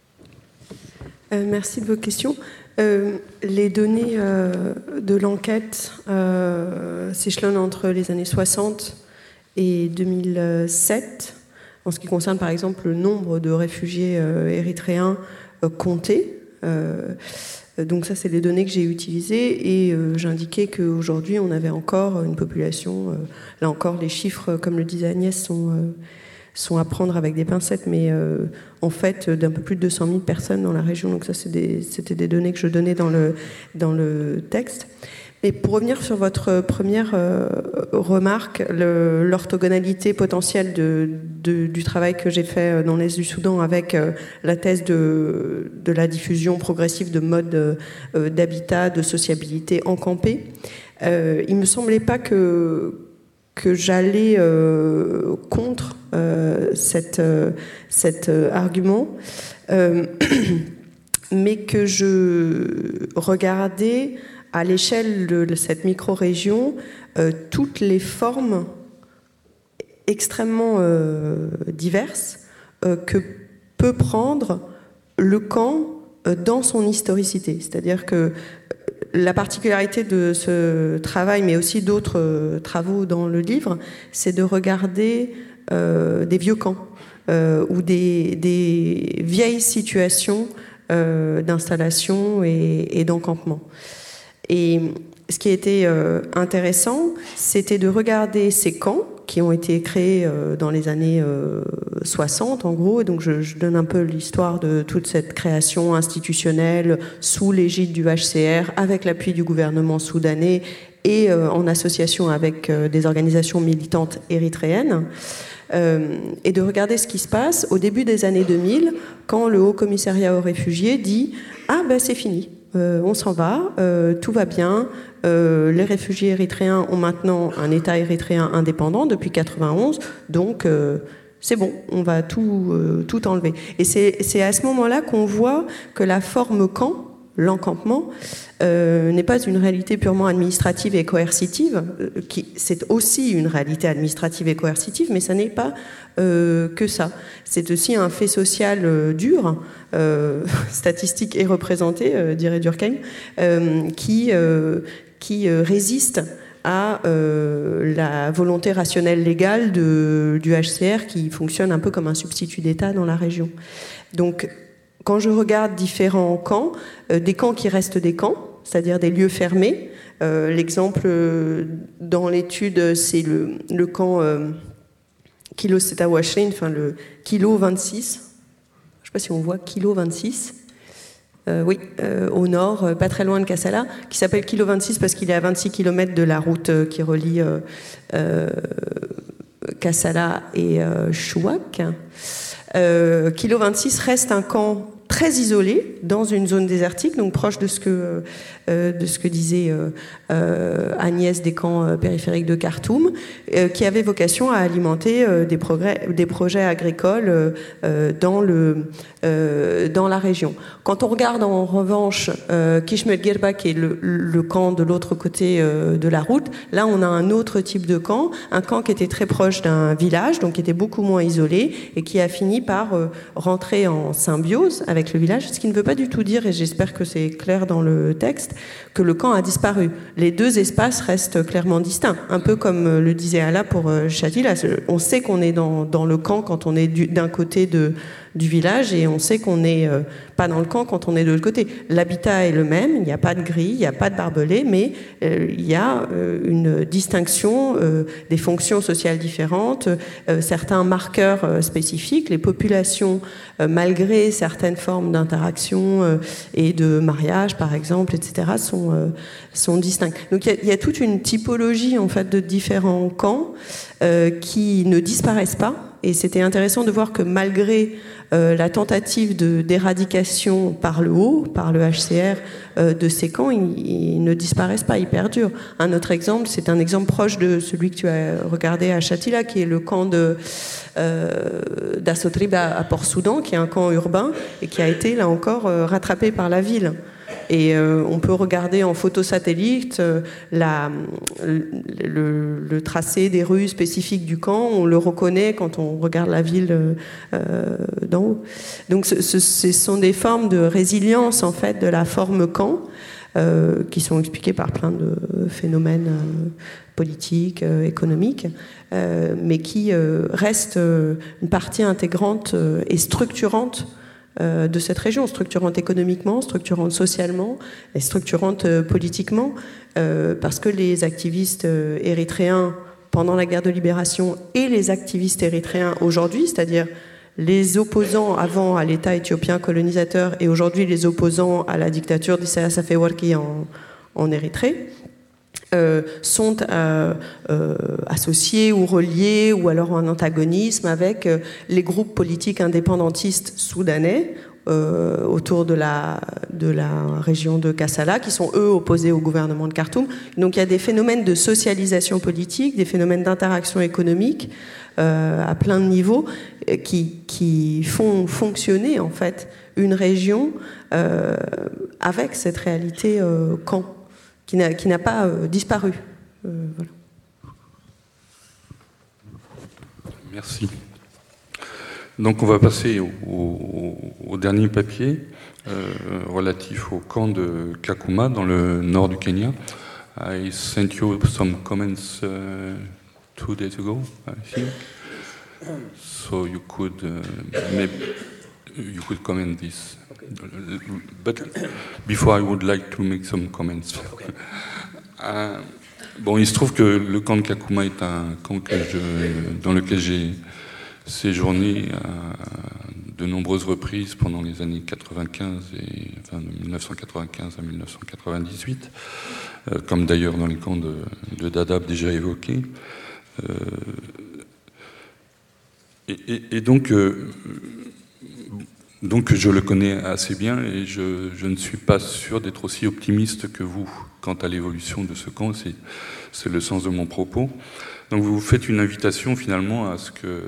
Euh, merci de vos questions. Euh, les données euh, de l'enquête euh, s'échelonnent entre les années soixante et deux mille sept, en ce qui concerne par exemple le nombre de réfugiés euh, érythréens euh, comptés. Euh, Donc ça, c'est les données que j'ai utilisées et euh, j'indiquais qu'aujourd'hui, on avait encore une population, euh, là encore, les chiffres, comme le disait Agnès, sont, euh, sont à prendre avec des pincettes, mais euh, en fait, d'un peu plus de deux cent mille personnes dans la région. Donc ça, c'est des, c'était des données que je donnais dans le, dans le texte. Mais pour revenir sur votre première euh, remarque, le, l'orthogonalité potentielle de, de, du travail que j'ai fait dans l'Est du Soudan avec euh, la thèse de, de la diffusion progressive de modes euh, d'habitat, de sociabilité encampée, euh, il ne me semblait pas que, que j'allais euh, contre euh, cette, euh, cet euh, argument, euh, mais que je regardais à l'échelle de cette micro-région, euh, toutes les formes extrêmement euh, diverses euh, que peut prendre le camp euh, dans son historicité. C'est-à-dire que la particularité de ce travail, mais aussi d'autres euh, travaux dans le livre, c'est de regarder euh, des vieux camps euh, ou des, des vieilles situations euh, d'installation et, et d'encampement. Et ce qui était euh, intéressant, c'était de regarder ces camps qui ont été créés euh, dans les années euh, soixante, en gros. Et donc, je, je donne un peu l'histoire de toute cette création institutionnelle sous l'égide du H C R, avec l'appui du gouvernement soudanais et euh, en association avec euh, des organisations militantes érythréennes. Euh, et de regarder ce qui se passe au début des années deux mille, quand le Haut Commissariat aux réfugiés dit « Ah, ben c'est fini, euh, on s'en va, euh, tout va bien, euh, les réfugiés érythréens ont maintenant un État érythréen indépendant depuis quatre-vingt-onze, donc euh, c'est bon, on va tout, euh, tout enlever. » Et c'est, c'est à ce moment-là qu'on voit que la forme camp, l'encampement, euh, n'est pas une réalité purement administrative et coercitive, euh, qui, c'est aussi une réalité administrative et coercitive, mais ça n'est pas euh, que ça. C'est aussi un fait social euh, dur, euh, statistique et représenté, euh, dirait Durkheim, euh, qui, euh, qui euh, résiste à euh, la volonté rationnelle légale de, du H C R, qui fonctionne un peu comme un substitut d'État dans la région. Donc, quand je regarde différents camps, euh, des camps qui restent des camps, c'est-à-dire des lieux fermés, euh, l'exemple euh, dans l'étude, c'est le, le camp euh, Kilo Seta Washrin, enfin le Kilo vingt-six, je ne sais pas si on voit Kilo vingt-six, euh, oui, euh, au nord, euh, pas très loin de Kassala, qui s'appelle Kilo vingt-six parce qu'il est à vingt-six kilomètres de la route euh, qui relie euh, euh, Kassala et euh, Chouac. Euh, Kilo vingt-six reste un camp très isolé dans une zone désertique, donc proche de ce que, euh, de ce que disait euh, euh, Agnès des camps euh, périphériques de Khartoum, euh, qui avait vocation à alimenter euh, des, progrès, des projets agricoles euh, euh, dans, le, euh, dans la région. Quand on regarde en revanche euh, Kishmet-Girba, qui est le, le camp de l'autre côté euh, de la route, là on a un autre type de camp, un camp qui était très proche d'un village, donc qui était beaucoup moins isolé, et qui a fini par euh, rentrer en symbiose avec le village, ce qui ne veut pas du tout dire, et j'espère que c'est clair dans le texte, que le camp a disparu. Les deux espaces restent clairement distincts, un peu comme le disait Ala pour Chatila. On sait qu'on est dans, dans le camp quand on est du, d'un côté de, du village, et on sait qu'on n'est euh, pas dans le camp quand on est de l'autre côté. L'habitat est le même, il n'y a pas de grille, il n'y a pas de barbelé, mais euh, il y a euh, une distinction, euh, des fonctions sociales différentes, euh, certains marqueurs euh, spécifiques. Les populations, euh, malgré certaines formes d'interaction euh, et de mariage, par exemple, et cetera, sont, euh, sont distincts. Donc il y a, il y a toute une typologie en fait de différents camps euh, qui ne disparaissent pas. Et c'était intéressant de voir que malgré euh, la tentative de, d'éradication par le haut, par le H C R, euh, de ces camps, ils, ils ne disparaissent pas, ils perdurent. Un autre exemple, c'est un exemple proche de celui que tu as regardé à Chatila, qui est le camp de, euh, d'Assotrib à, à Port-Soudan, qui est un camp urbain et qui a été, là encore, euh, rattrapé par la ville. Et euh, on peut regarder en photo satellite euh, la, le, le, le tracé des rues spécifiques du camp. On le reconnaît quand on regarde la ville euh, d'en haut. Donc ce, ce, ce sont des formes de résilience en fait de la forme camp euh, qui sont expliquées par plein de phénomènes euh, politiques, euh, économiques, euh, mais qui euh, restent euh, une partie intégrante euh, et structurante de cette région, structurante économiquement, structurante socialement et structurante politiquement, euh, parce que les activistes érythréens pendant la guerre de libération et les activistes érythréens aujourd'hui, c'est-à-dire les opposants avant à l'État éthiopien colonisateur et aujourd'hui les opposants à la dictature d'Isaias Afewerki en, en Érythrée, Euh, sont euh, euh, associés ou reliés ou alors en antagonisme avec euh, les groupes politiques indépendantistes soudanais euh, autour de la, de la région de Kassala, qui sont eux opposés au gouvernement de Khartoum. Donc il y a des phénomènes de socialisation politique, des phénomènes d'interaction économique euh, à plein de niveaux qui, qui font fonctionner en fait une région euh, avec cette réalité euh, camp. Qui n'a, qui n'a pas euh, disparu. Euh, voilà. Merci. Donc on va passer au, au, au dernier papier, euh, relatif au camp de Kakuma dans le nord du Kenya. I sent you some comments uh, two days ago, I think. So you could uh, maybe you could comment this. Okay. But before, I would like to make some comments. Okay. Uh, bon, il se trouve que le camp de Kakuma est un camp que je, dans lequel j'ai séjourné à de nombreuses reprises pendant les années quatre-vingt-quinze et enfin de mille neuf cent quatre-vingt-quinze à mille neuf cent quatre-vingt-dix-huit, euh, comme d'ailleurs dans les camps de, de Dadaab déjà évoqués. Euh, et, et, et donc, euh, donc je le connais assez bien et je, je ne suis pas sûr d'être aussi optimiste que vous quant à l'évolution de ce camp. C'est, c'est le sens de mon propos. Donc vous faites une invitation finalement à ce que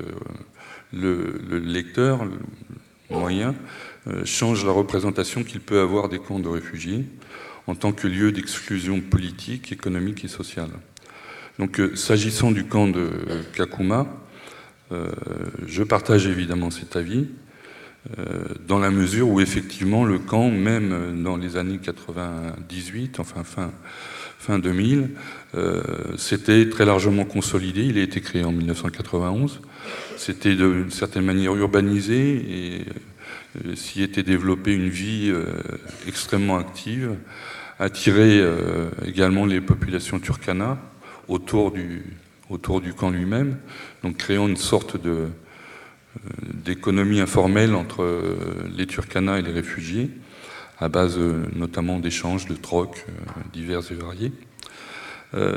le, le lecteur le moyen euh, change la représentation qu'il peut avoir des camps de réfugiés en tant que lieu d'exclusion politique, économique et sociale. Donc euh, s'agissant du camp de euh, Kakuma, euh, je partage évidemment cet avis, euh, dans la mesure où effectivement le camp, même dans les années quatre-vingt-dix-huit, enfin fin, fin deux mille, euh, s'était très largement consolidé. Il a été créé en mille neuf cent quatre-vingt-onze. C'était d'une certaine manière urbanisé et euh, s'y était développée une vie euh, extrêmement active, attirait euh, également les populations turkana autour du, autour du camp lui-même, donc créant une sorte de, euh, d'économie informelle entre euh, les turkana et les réfugiés, à base euh, notamment d'échanges, de trocs euh, divers et variés. Euh,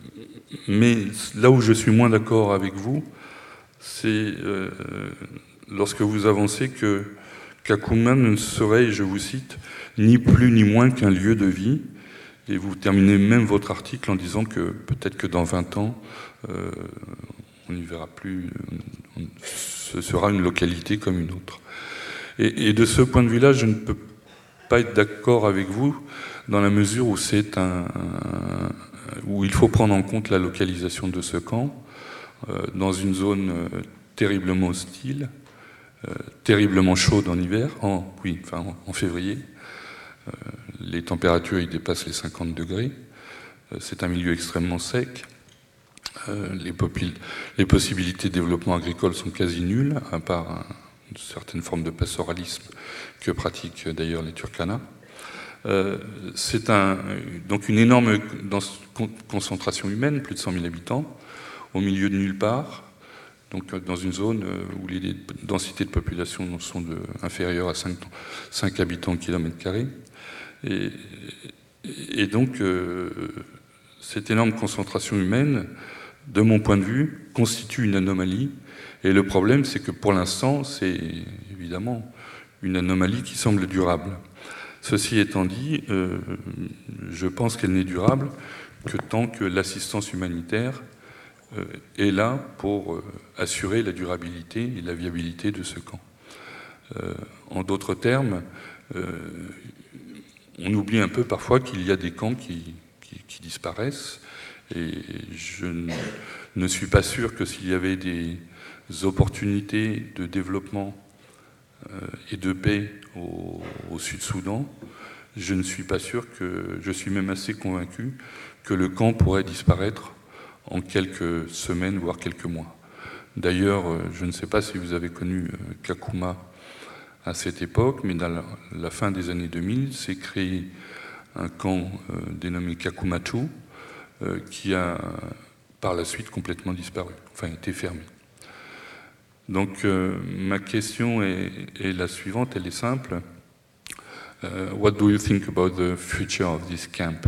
mais là où je suis moins d'accord avec vous, c'est euh, lorsque vous avancez que Kakuma ne serait, je vous cite, ni plus ni moins qu'un lieu de vie, et vous terminez même votre article en disant que peut-être que dans vingt ans, euh, on n'y verra plus, on, ce sera une localité comme une autre. Et, et de ce point de vue-là, je ne peux pas être d'accord avec vous, dans la mesure où c'est un, un où il faut prendre en compte la localisation de ce camp, euh, dans une zone euh, terriblement hostile, euh, terriblement chaude en hiver, en, oui, enfin en, en février. Euh, les températures y dépassent les cinquante degrés. Euh, c'est un milieu extrêmement sec. Euh, les, popul- les possibilités de développement agricole sont quasi nulles, à part un, une certaine forme de pastoralisme que pratiquent d'ailleurs les Turkana. Euh, c'est un, donc une énorme concentration humaine, plus de cent mille habitants, au milieu de nulle part, donc dans une zone où les densités de population sont de, inférieures à cinq, cinq habitants au kilomètre carré. Et, et donc, euh, cette énorme concentration humaine, de mon point de vue, constitue une anomalie. Et le problème, c'est que pour l'instant, c'est évidemment une anomalie qui semble durable. Ceci étant dit, euh, je pense qu'elle n'est durable que tant que l'assistance humanitaire euh, est là pour euh, assurer la durabilité et la viabilité de ce camp. Euh, en d'autres termes, euh, on oublie un peu parfois qu'il y a des camps qui, qui, qui disparaissent, et je ne, ne suis pas sûr que s'il y avait des opportunités de développement euh, et de paix au, au Sud-Soudan, je ne suis pas sûr que, je suis même assez convaincu que le camp pourrait disparaître en quelques semaines, voire quelques mois. D'ailleurs, je ne sais pas si vous avez connu Kakuma à cette époque, mais dans la, la fin des années deux mille, s'est créé un camp euh, dénommé Kakumatu, euh, qui a par la suite complètement disparu, enfin été fermé. Donc euh, ma question est, est la suivante, elle est simple. Uh, what do you think about the future of this camp?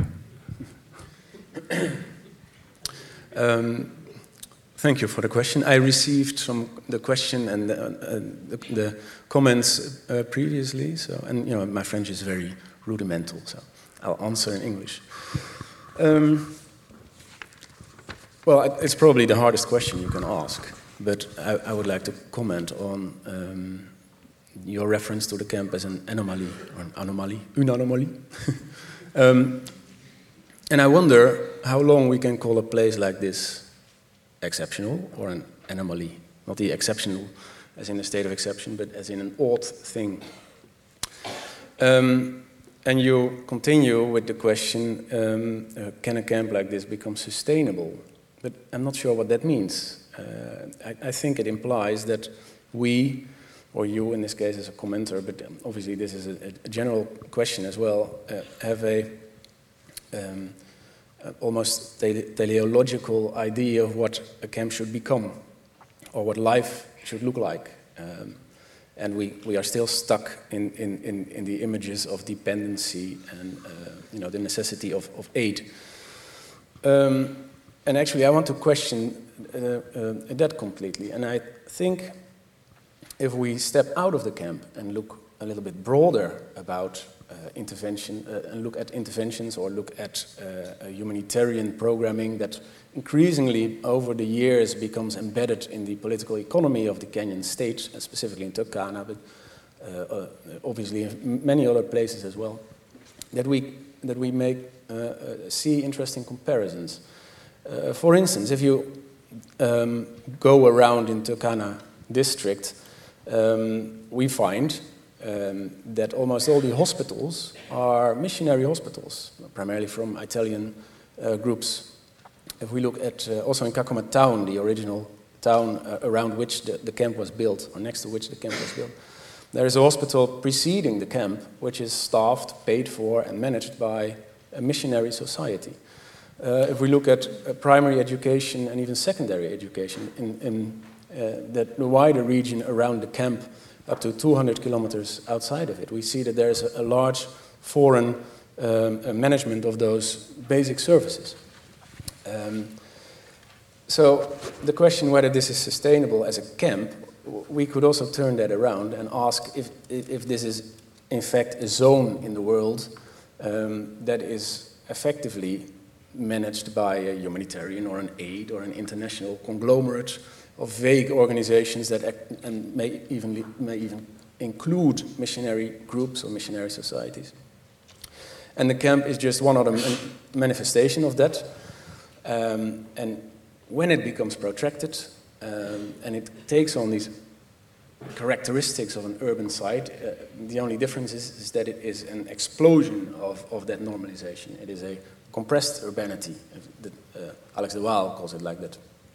Um, thank you for the question. I received some the question and the, uh, the, the comments uh, previously. So, and you know, my French is very rudimental, so I'll answer in English. Um, well, it's probably the hardest question you can ask, but I, I would like to comment on. Um, your reference to the camp as an anomaly, or an anomaly, une anomaly. um, and I wonder how long we can call a place like this exceptional or an anomaly. Not the exceptional as in a state of exception, but as in an odd thing. Um, and you continue with the question, um, uh, can a camp like this become sustainable? But I'm not sure what that means. Uh, I, I think it implies that we, or you in this case as a commenter, but obviously this is a, a general question as well, uh, have a um, uh, almost tele teleological idea of what a camp should become, or what life should look like. Um, and we, we are still stuck in, in, in, in the images of dependency and uh, you know, the necessity of, of aid. Um, and actually I want to question uh, uh, that completely. And I think if we step out of the camp and look a little bit broader about uh, intervention, uh, and look at interventions or look at uh, a humanitarian programming that increasingly over the years becomes embedded in the political economy of the Kenyan state, and specifically in Turkana, but uh, uh, obviously in many other places as well, that we, that we make, uh, uh, see interesting comparisons. Uh, for instance, if you um, go around in Turkana district, um, we find um, that almost all the hospitals are missionary hospitals, primarily from Italian uh, groups. If we look at, uh, also in Kakuma town, the original town uh, around which the, the camp was built, or next to which the camp was built, there is a hospital preceding the camp, which is staffed, paid for, and managed by a missionary society. Uh, if we look at uh, primary education and even secondary education in, in uh, that, the wider region around the camp, up to two hundred kilometers outside of it, we see that there is a, a large foreign um, uh, management of those basic services. Um, so the question whether this is sustainable as a camp, we could also turn that around and ask if, if, if this is in fact a zone in the world um, that is effectively managed by a humanitarian or an aid or an international conglomerate of vague organizations that act, and may even, may even include missionary groups or missionary societies. And the camp is just one other man manifestation of that. Um, and when it becomes protracted um, and it takes on these characteristics of an urban site, uh, the only difference is, is that it is an explosion of, of that normalization. It is a compressed urbanity. Uh, Alex de Waal calls it like that.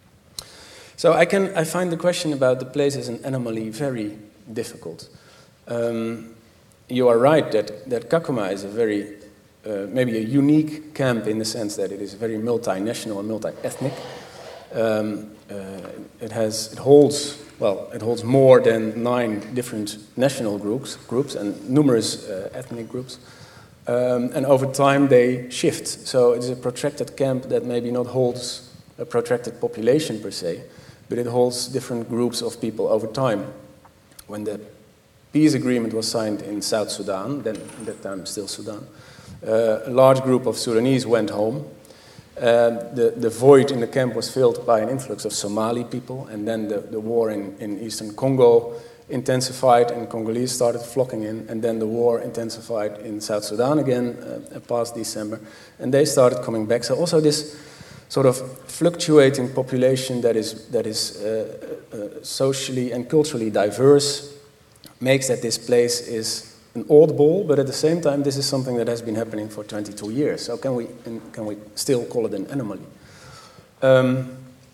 So I, can, I find the question about the place as an anomaly very difficult. Um, you are right that, that Kakuma is a very Uh, maybe a unique camp in the sense that it is very multinational and multi-ethnic. Um, uh, it has, it holds, well, it holds more than nine different national groups, groups and numerous uh, ethnic groups. Um, and over time they shift. So it is a protracted camp that maybe not holds a protracted population per se, but it holds different groups of people over time. When the peace agreement was signed in South Sudan, then at that time still Sudan, Uh, a large group of Sudanese went home. Uh, the, the void in the camp was filled by an influx of Somali people, and then the, the war in, in eastern Congo intensified and Congolese started flocking in, and then the war intensified in South Sudan again uh, past December, and they started coming back. So also this sort of fluctuating population that is, that is uh, uh, socially and culturally diverse makes that this place is an oddball, but at the same time, this is something that has been happening for twenty-two years. So can we, can we still call it an anomaly? Um,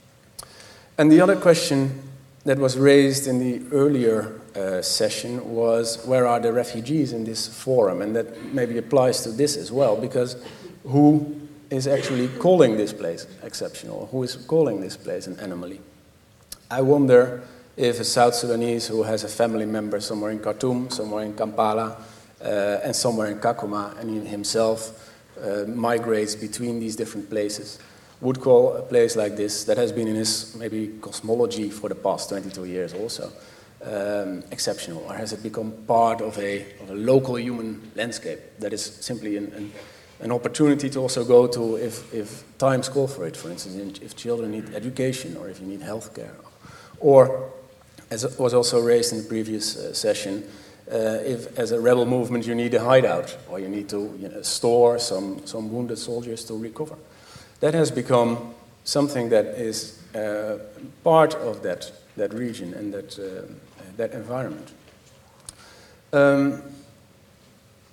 and the other question that was raised in the earlier uh, session was, where are the refugees in this forum? And that maybe applies to this as well, because who is actually calling this place exceptional? Who is calling this place an anomaly? I wonder if a South Sudanese who has a family member somewhere in Khartoum, somewhere in Kampala, uh, and somewhere in Kakuma, and he himself uh, migrates between these different places, would call a place like this, that has been in his maybe cosmology for the past twenty-two years also, um, exceptional? Or has it become part of a, of a local human landscape that is simply an, an, an opportunity to also go to if, if times call for it, for instance, if children need education or if you need health care? Or, as was also raised in the previous uh, session, uh, if as a rebel movement you need a hideout, or you need to you know, store some, some wounded soldiers to recover. That has become something that is uh, part of that, that region and that, uh, that environment. Um,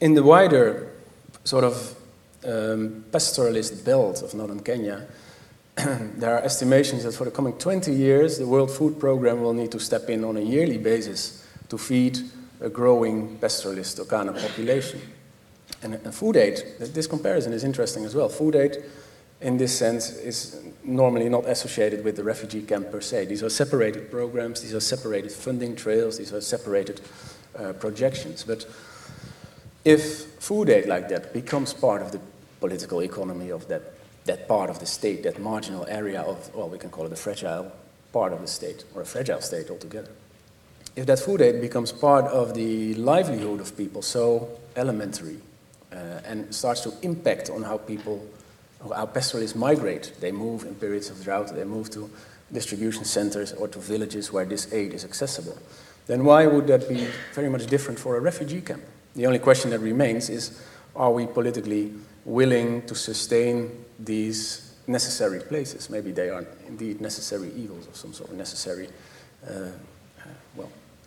in the wider sort of um, pastoralist belt of northern Kenya, there are estimations that for the coming twenty years, the World Food Programme will need to step in on a yearly basis to feed a growing pastoralist Turkana population. And, and food aid, this comparison is interesting as well. Food aid, in this sense, is normally not associated with the refugee camp per se. These are separated programs, these are separated funding trails, these are separated uh, projections. But if food aid like that becomes part of the political economy of that, that part of the state, that marginal area of, well, we can call it a fragile part of the state, or a fragile state altogether. If that food aid becomes part of the livelihood of people, so elementary, uh, and starts to impact on how people, how pastoralists migrate, they move in periods of drought, they move to distribution centers or to villages where this aid is accessible, then why would that be very much different for a refugee camp? The only question that remains is, are we politically willing to sustain these necessary places? Maybe they are indeed necessary evils of some sort, necessary, uh, uh, well.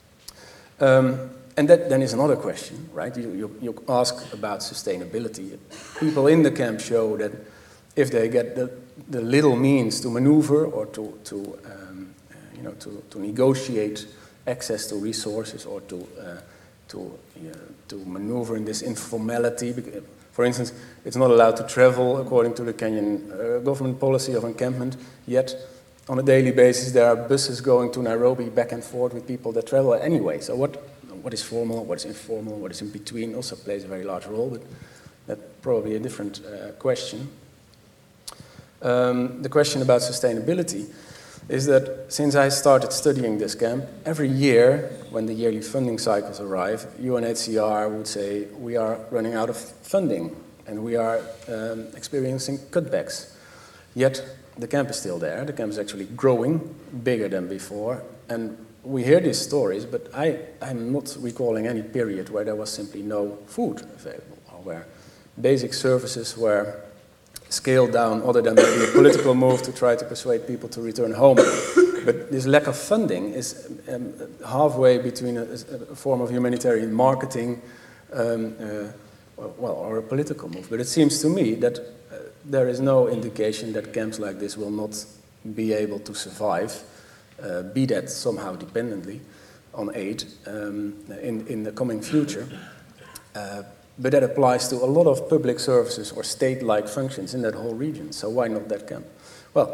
Um, and that then is another question, right? You, you, you ask about sustainability. People in the camp show that if they get the, the little means to maneuver or to, to, um, uh, you know, to, to negotiate access to resources or to, uh, to, uh, to maneuver in this informality. For instance, it's not allowed to travel according to the Kenyan uh, government policy of encampment, yet on a daily basis there are buses going to Nairobi back and forth with people that travel anyway. So what, what is formal, what is informal, what is in between also plays a very large role, but that's probably a different uh, question. Um, the question about sustainability is that since I started studying this camp, every year when the yearly funding cycles arrive, U N H C R would say we are running out of funding and we are um, experiencing cutbacks. Yet the camp is still there, the camp is actually growing, bigger than before, and we hear these stories, but I, I'm not recalling any period where there was simply no food available, or where basic services were scaled down, other than maybe a political move to try to persuade people to return home. But this lack of funding is um, halfway between a, a form of humanitarian marketing um, uh, well, or a political move. But it seems to me that uh, there is no indication that camps like this will not be able to survive, uh, be that somehow dependently on aid um, in, in the coming future. Uh, But that applies to a lot of public services or state-like functions in that whole region. So why not that camp? Well,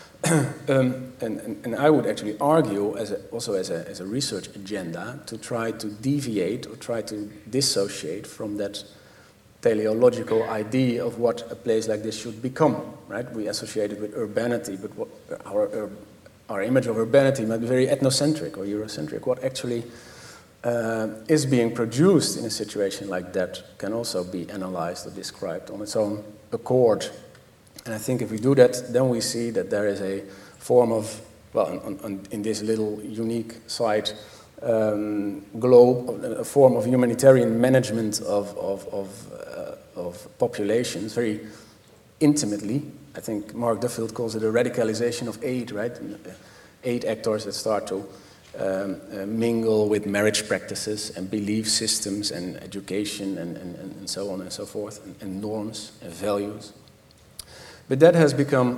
um, and, and, and I would actually argue, as a, also as a, as a research agenda, to try to deviate or try to dissociate from that teleological idea of what a place like this should become. Right? We associate it with urbanity, but what, our, our image of urbanity might be very ethnocentric or Eurocentric. What actually Uh, is being produced in a situation like that can also be analyzed or described on its own accord. And I think if we do that, then we see that there is a form of, well, on, on, in this little unique site, um, globe, a form of humanitarian management of, of, of, uh, of populations, very intimately. I think Mark Duffield calls it a radicalization of aid, right? Aid actors that start to Um, uh, mingle with marriage practices and belief systems and education and, and, and so on and so forth, and, and norms and values. But that has become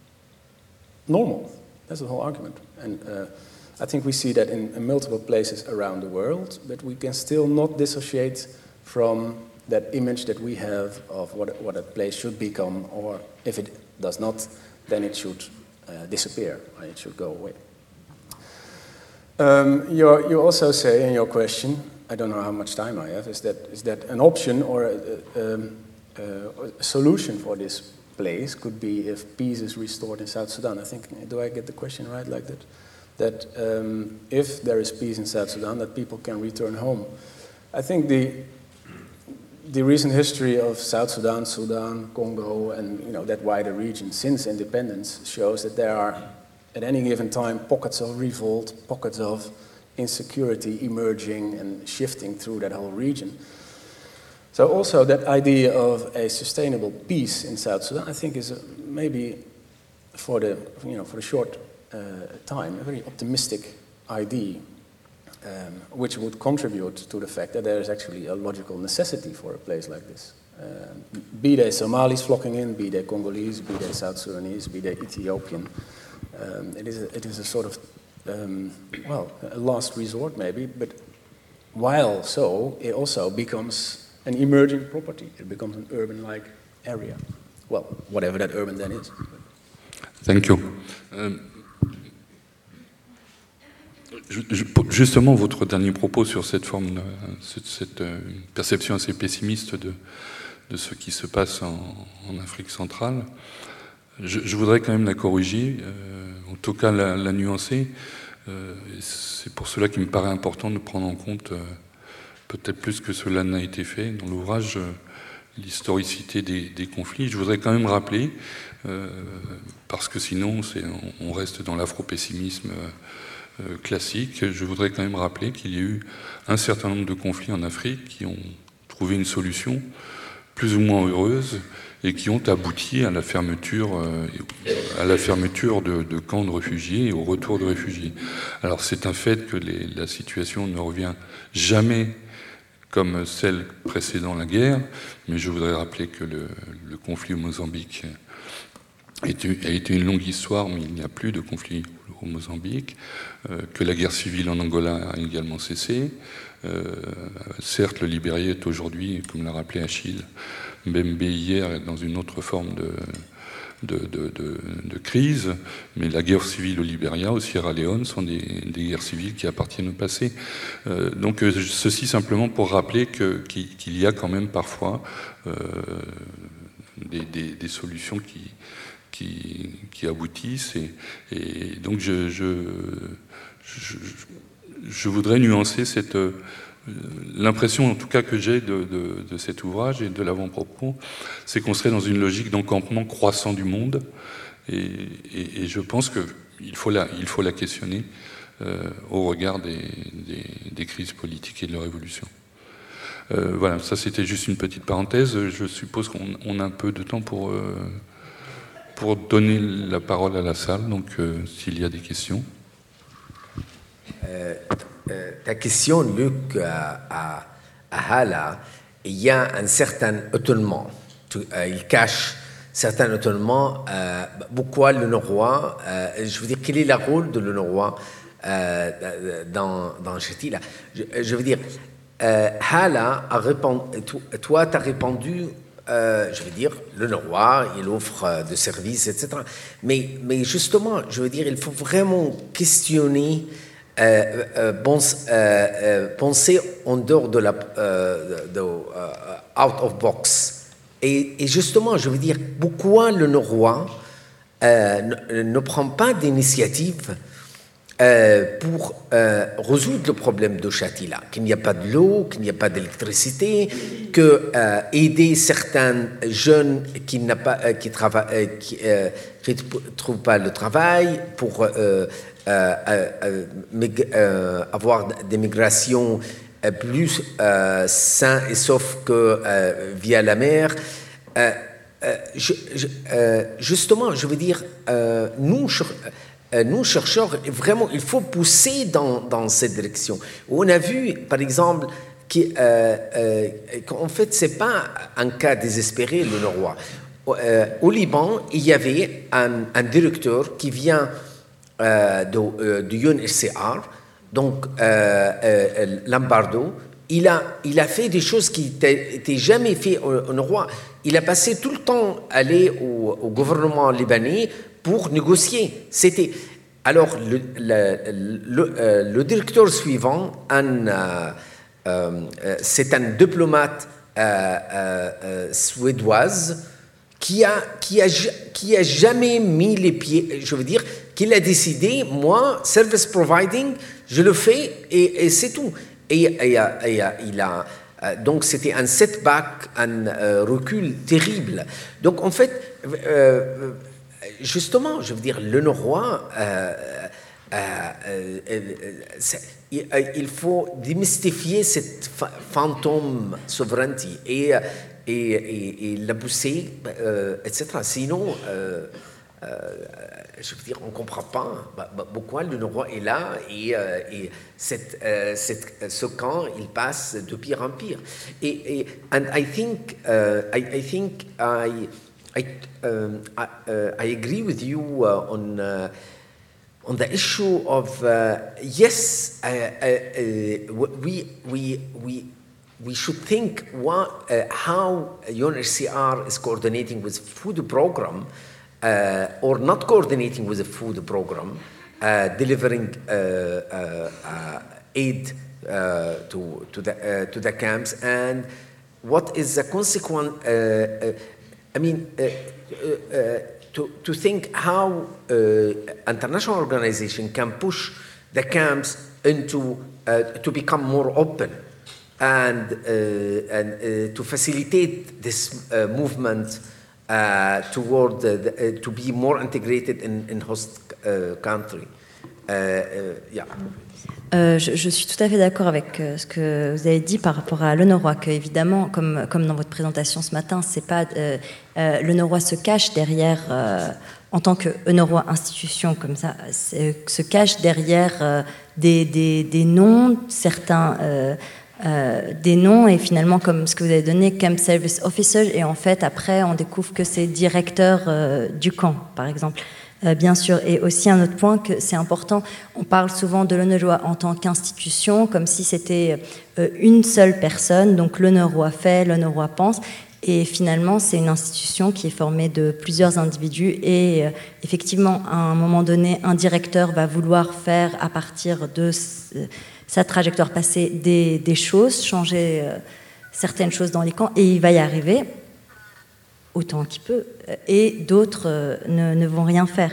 normal. That's the whole argument. And uh, I think we see that in, in multiple places around the world, but we can still not dissociate from that image that we have of what, what a place should become, or if it does not, then it should uh, disappear, or it should go away. Um, you also say in your question, I don't know how much time I have, is that, is that an option or a, um, a solution for this place could be if peace is restored in South Sudan? I think, do I get the question right like that? That um, if there is peace in South Sudan, that people can return home. I think the, the recent history of South Sudan, Sudan, Congo, and you know, that wider region since independence shows that there are at any given time pockets of revolt, pockets of insecurity emerging and shifting through that whole region. So also that idea of a sustainable peace in South Sudan, I think, is a, maybe for the, you know, for the short uh, time, a very optimistic idea. um, which would contribute to the fact that there is actually a logical necessity for a place like this. Um, be they Somalis flocking in, be they Congolese, be they South Sudanese, be they Ethiopian. Um, it, is a, it is a sort of, um, well, a last resort maybe, but while so, it also becomes an emerging property. It becomes an urban-like area. Well, whatever that urban then is. Thank you. Um, Justement, votre dernier propos sur cette forme, cette, cette perception assez pessimiste de, de ce qui se passe en, en Afrique centrale, je, je voudrais quand même la corriger, euh, en tout cas la, la nuancer. Euh, c'est pour cela qu'il me paraît important de prendre en compte, euh, peut-être plus que cela n'a été fait dans l'ouvrage, euh, l'historicité des, des conflits. Je voudrais quand même rappeler, euh, parce que sinon c'est, on, on reste dans l'afro-pessimisme euh, classique, je voudrais quand même rappeler qu'il y a eu un certain nombre de conflits en Afrique qui ont trouvé une solution plus ou moins heureuse et qui ont abouti à la fermeture, à la fermeture de, de camps de réfugiés et au retour de réfugiés. Alors c'est un fait que les, la situation ne revient jamais comme celle précédant la guerre, mais je voudrais rappeler que le, le conflit au Mozambique a été une longue histoire, mais il n'y a plus de conflit au Mozambique, euh, que la guerre civile en Angola a également cessé. Euh, certes, le Libéria est aujourd'hui, comme l'a rappelé Achille Mbembe hier, dans une autre forme de, de, de, de, de crise, mais la guerre civile au Libéria, au Sierra Leone, sont des, des guerres civiles qui appartiennent au passé. Euh, donc, euh, ceci simplement pour rappeler que, qu'il, qu'il y a quand même parfois euh, des, des, des solutions qui... Qui, qui aboutissent et, et donc je, je, je, je voudrais nuancer cette, l'impression en tout cas que j'ai de, de, de cet ouvrage et de l'avant-propos, c'est qu'on serait dans une logique d'encampement croissant du monde et, et, et je pense qu'il faut la, il faut la questionner euh, au regard des, des, des crises politiques et de leur évolution. Euh, voilà, ça c'était juste une petite parenthèse. Je suppose qu'on on a un peu de temps pour... Euh, pour donner la parole à la salle, donc euh, s'il y a des questions. Euh, euh, ta question, Luc, à, à, à Hala, il y a un certain étonnement. Tu, euh, il cache certain étonnement. Euh, pourquoi le Norrois euh, Je veux dire, quel est le rôle de le Norrois euh, dans, dans Shatila je, je veux dire, euh, Hala a répondu, toi, tu as répondu. Euh, je veux dire, le Norrois, il offre euh, des services, et cetera. Mais, mais justement, je veux dire, il faut vraiment questionner, euh, euh, pense, euh, euh, penser en dehors de la euh, de, uh, out of box. Et, et justement, je veux dire, pourquoi le Norrois euh, ne, ne prend pas d'initiative Euh, pour euh, résoudre le problème de Shatila, qu'il n'y a pas de l'eau, qu'il n'y a pas d'électricité, que euh, aider certains jeunes qui n'a pas, euh, qui travaillent, euh, qui, euh, qui ne trouvent pas le travail, pour euh, euh, euh, euh, avoir des migrations plus euh, saines et sauf que euh, via la mer. Euh, euh, je, je, euh, justement, je veux dire, euh, nous. Je, Nous, chercheurs, vraiment, il faut pousser dans, dans cette direction. On a vu, par exemple, qu'en euh, euh, qu fait, ce n'est pas un cas désespéré, le Norrois. Euh, au Liban, il y avait un, un directeur qui vient euh, de, euh, du U N H C R, donc euh, euh, Lambardo. Il a, il a fait des choses qui n'étaient jamais faites au, au Norrois. Il a passé tout le temps à aller au, au gouvernement libanais pour négocier. C'était alors le, le, le, euh, le directeur suivant, un, euh, euh, c'est un diplomate euh, euh, euh, suédoise qui a qui a qui a jamais mis les pieds. Je veux dire qu'il a décidé, moi, service providing, je le fais et, et c'est tout. Et, et, et, et il a donc c'était un setback, un euh, recul terrible. Donc en fait. Euh, Justement, je veux dire, le Norrois, euh, euh, euh, euh, il faut démystifier cette fantôme souveraineté et, et, et, et la pousser, euh, et cetera. Sinon, euh, euh, je veux dire, on ne comprend pas bah, bah, pourquoi le Noroît est là et, euh, et cette, euh, cette, ce camp, il passe de pire en pire. Et, et and I think, uh, I, I think I, I, um, I, uh, I agree with you uh, on uh, on the issue of uh, yes, uh, uh, uh, we we we. We should think what, uh, how U N H C R is coordinating with food program uh, or not coordinating with a food program, uh, delivering uh, uh, uh, aid uh, to, to, the, uh, to the camps, and what is the consequence, uh, uh, I mean, uh, uh, to, to think how uh, international organization can push the camps into, uh, to become more open. And, uh, and uh, to facilitate this uh, movement uh, toward the, the, uh, to be more integrated in, in host uh, country. Uh, uh, yeah. Euh, je, je suis tout à fait d'accord avec euh, ce que vous avez dit par rapport à l'UNRWA, que évidemment, comme, comme dans votre présentation ce matin, c'est pas euh, euh, l'UNRWA se cache derrière, euh, en tant que UNRWA institution comme ça, se cache derrière euh, des, des, des noms, certains. Euh, Euh, des noms et finalement comme ce que vous avez donné, Camp Service Officer, et en fait après on découvre que c'est directeur euh, du camp par exemple, euh, bien sûr. Et aussi un autre point que c'est important, on parle souvent de l'UNRWA en tant qu'institution comme si c'était euh, une seule personne, donc l'UNRWA fait, l'UNRWA pense, et finalement c'est une institution qui est formée de plusieurs individus et euh, effectivement à un moment donné un directeur va vouloir faire à partir de euh, sa trajectoire passée des, des choses, changer euh, certaines choses dans les camps, et il va y arriver autant qu'il peut, et d'autres euh, ne, ne vont rien faire.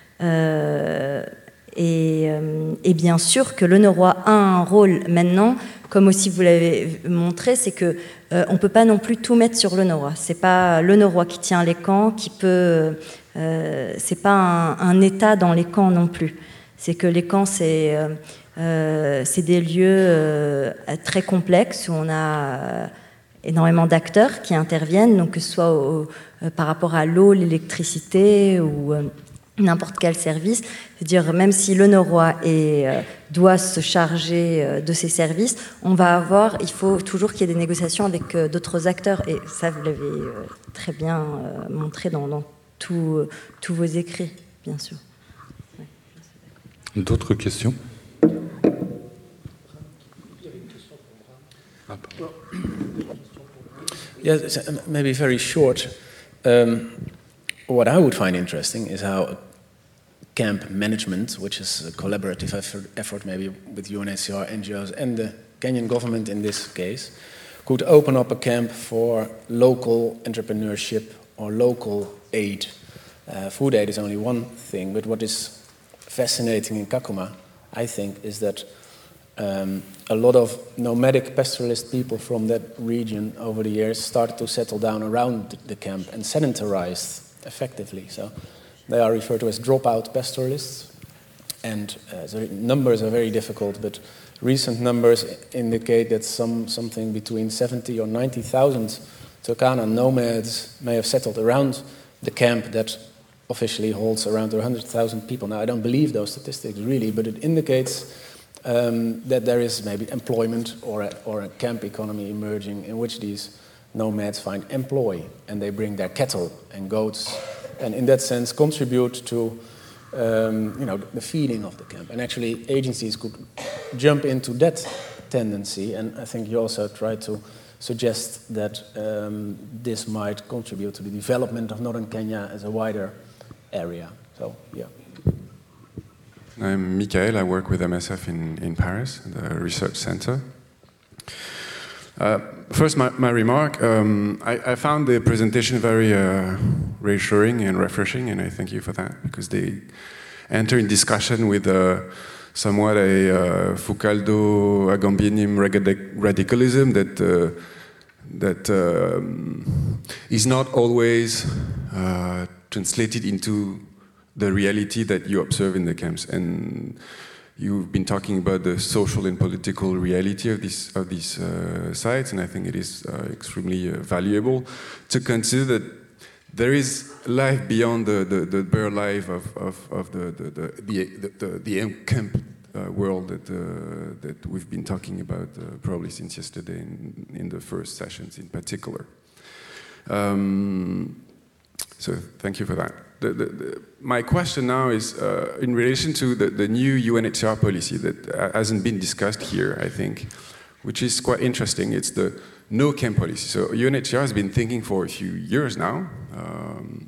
Euh, et, euh, et bien sûr que l'UNRWA a un rôle maintenant, comme aussi vous l'avez montré, c'est qu'on euh, ne peut pas non plus tout mettre sur l'UNRWA. Ce n'est pas l'UNRWA qui tient les camps, qui peut... Euh, c'est pas un, un État dans les camps non plus. C'est que les camps, c'est... Euh, Euh, c'est des lieux euh, très complexes où on a euh, énormément d'acteurs qui interviennent, donc que ce soit au, euh, par rapport à l'eau, l'électricité ou euh, n'importe quel service. C'est-à-dire, même si l'UNRWA euh, doit se charger euh, de ces services, on va avoir, il faut toujours qu'il y ait des négociations avec euh, d'autres acteurs, et ça vous l'avez euh, très bien euh, montré dans, dans tous euh, tous vos écrits, bien sûr. Ouais. D'autres questions? Yes, maybe very short. Um, what I would find interesting is how camp management, which is a collaborative effort, effort maybe with U N H C R, N G Os, and the Kenyan government in this case, could open up a camp for local entrepreneurship or local aid. Uh, food aid is only one thing, but what is fascinating in Kakuma, I think, is that Um, a lot of nomadic pastoralist people from that region over the years started to settle down around the camp and sedentarized effectively. So they are referred to as dropout pastoralists, and uh, the numbers are very difficult, but recent numbers indicate that some something between seventy or ninety thousand Turkana nomads may have settled around the camp that officially holds around one hundred thousand people. Now, I don't believe those statistics really, but it indicates Um, that there is maybe employment or a, or a camp economy emerging in which these nomads find employ, and they bring their cattle and goats, and in that sense contribute to um, you know, the feeding of the camp. And actually agencies could jump into that tendency, and I think you also tried to suggest that um, this might contribute to the development of northern Kenya as a wider area. So, yeah. I'm Michael. I work with M S F in, in Paris, the research center. Uh, first, my, my remark, um, I, I found the presentation very uh, reassuring and refreshing, and I thank you for that, because they enter in discussion with uh, somewhat a uh, Foucauldo-Agambinim radicalism that, uh, that um, is not always uh, translated into the reality that you observe in the camps. And you've been talking about the social and political reality of these of these uh, sites, and I think it is uh, extremely uh, valuable to consider that there is life beyond the, the, the bare life of, of, of the, the, the, the, the, the camp uh, world that, uh, that we've been talking about uh, probably since yesterday in, in the first sessions in particular. Um, so thank you for that. The, the, the, my question now is uh, in relation to the, the new U N H C R policy that uh, hasn't been discussed here, I think, which is quite interesting. It's the no camp policy. So U N H C R has been thinking for a few years now um,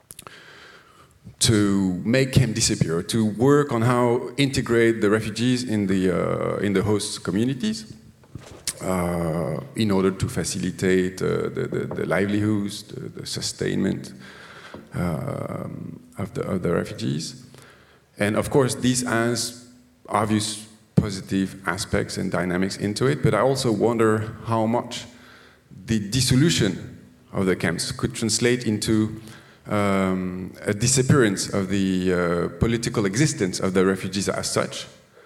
to make camp disappear, to work on how integrate the refugees in the uh, in the host communities uh, in order to facilitate uh, the, the, the livelihoods, the, the sustainment um, of the of the refugees, and of course this has obvious positive aspects and dynamics into it, but I also wonder how much the dissolution of the camps could translate into um, a disappearance of the uh, political existence of the refugees as such,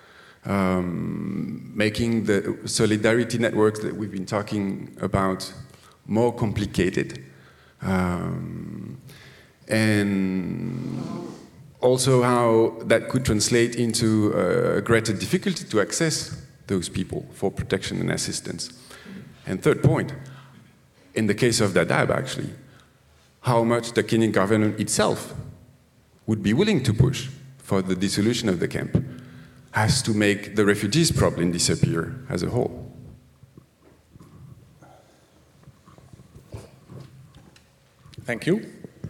um, making the solidarity networks that we've been talking about more complicated, um, and also how that could translate into a greater difficulty to access those people for protection and assistance. And third point, in the case of Dadaab actually, how much the Kenyan government itself would be willing to push for the dissolution of the camp has to make the refugees problem disappear as a whole. Thank you.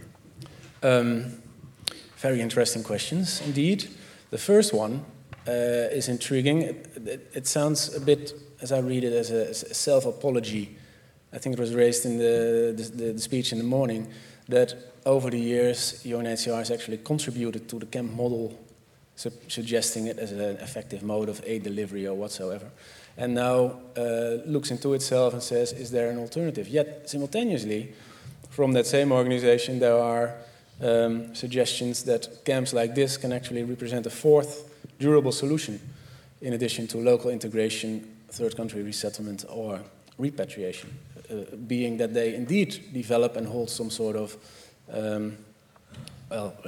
Um, Very interesting questions, indeed. The first one uh, is intriguing. It, it, it sounds a bit, as I read it, as a, as a self-apology. I think it was raised in the, the, the speech in the morning, that over the years, U N H C R has actually contributed to the camp model, su suggesting it as an effective mode of aid delivery or whatsoever. And now uh, looks into itself and says, is there an alternative? Yet, simultaneously, from that same organization, there are Um, suggestions that camps like this can actually represent a fourth durable solution in addition to local integration, third country resettlement or repatriation, uh, being that they indeed develop and hold some sort of um, well, uh,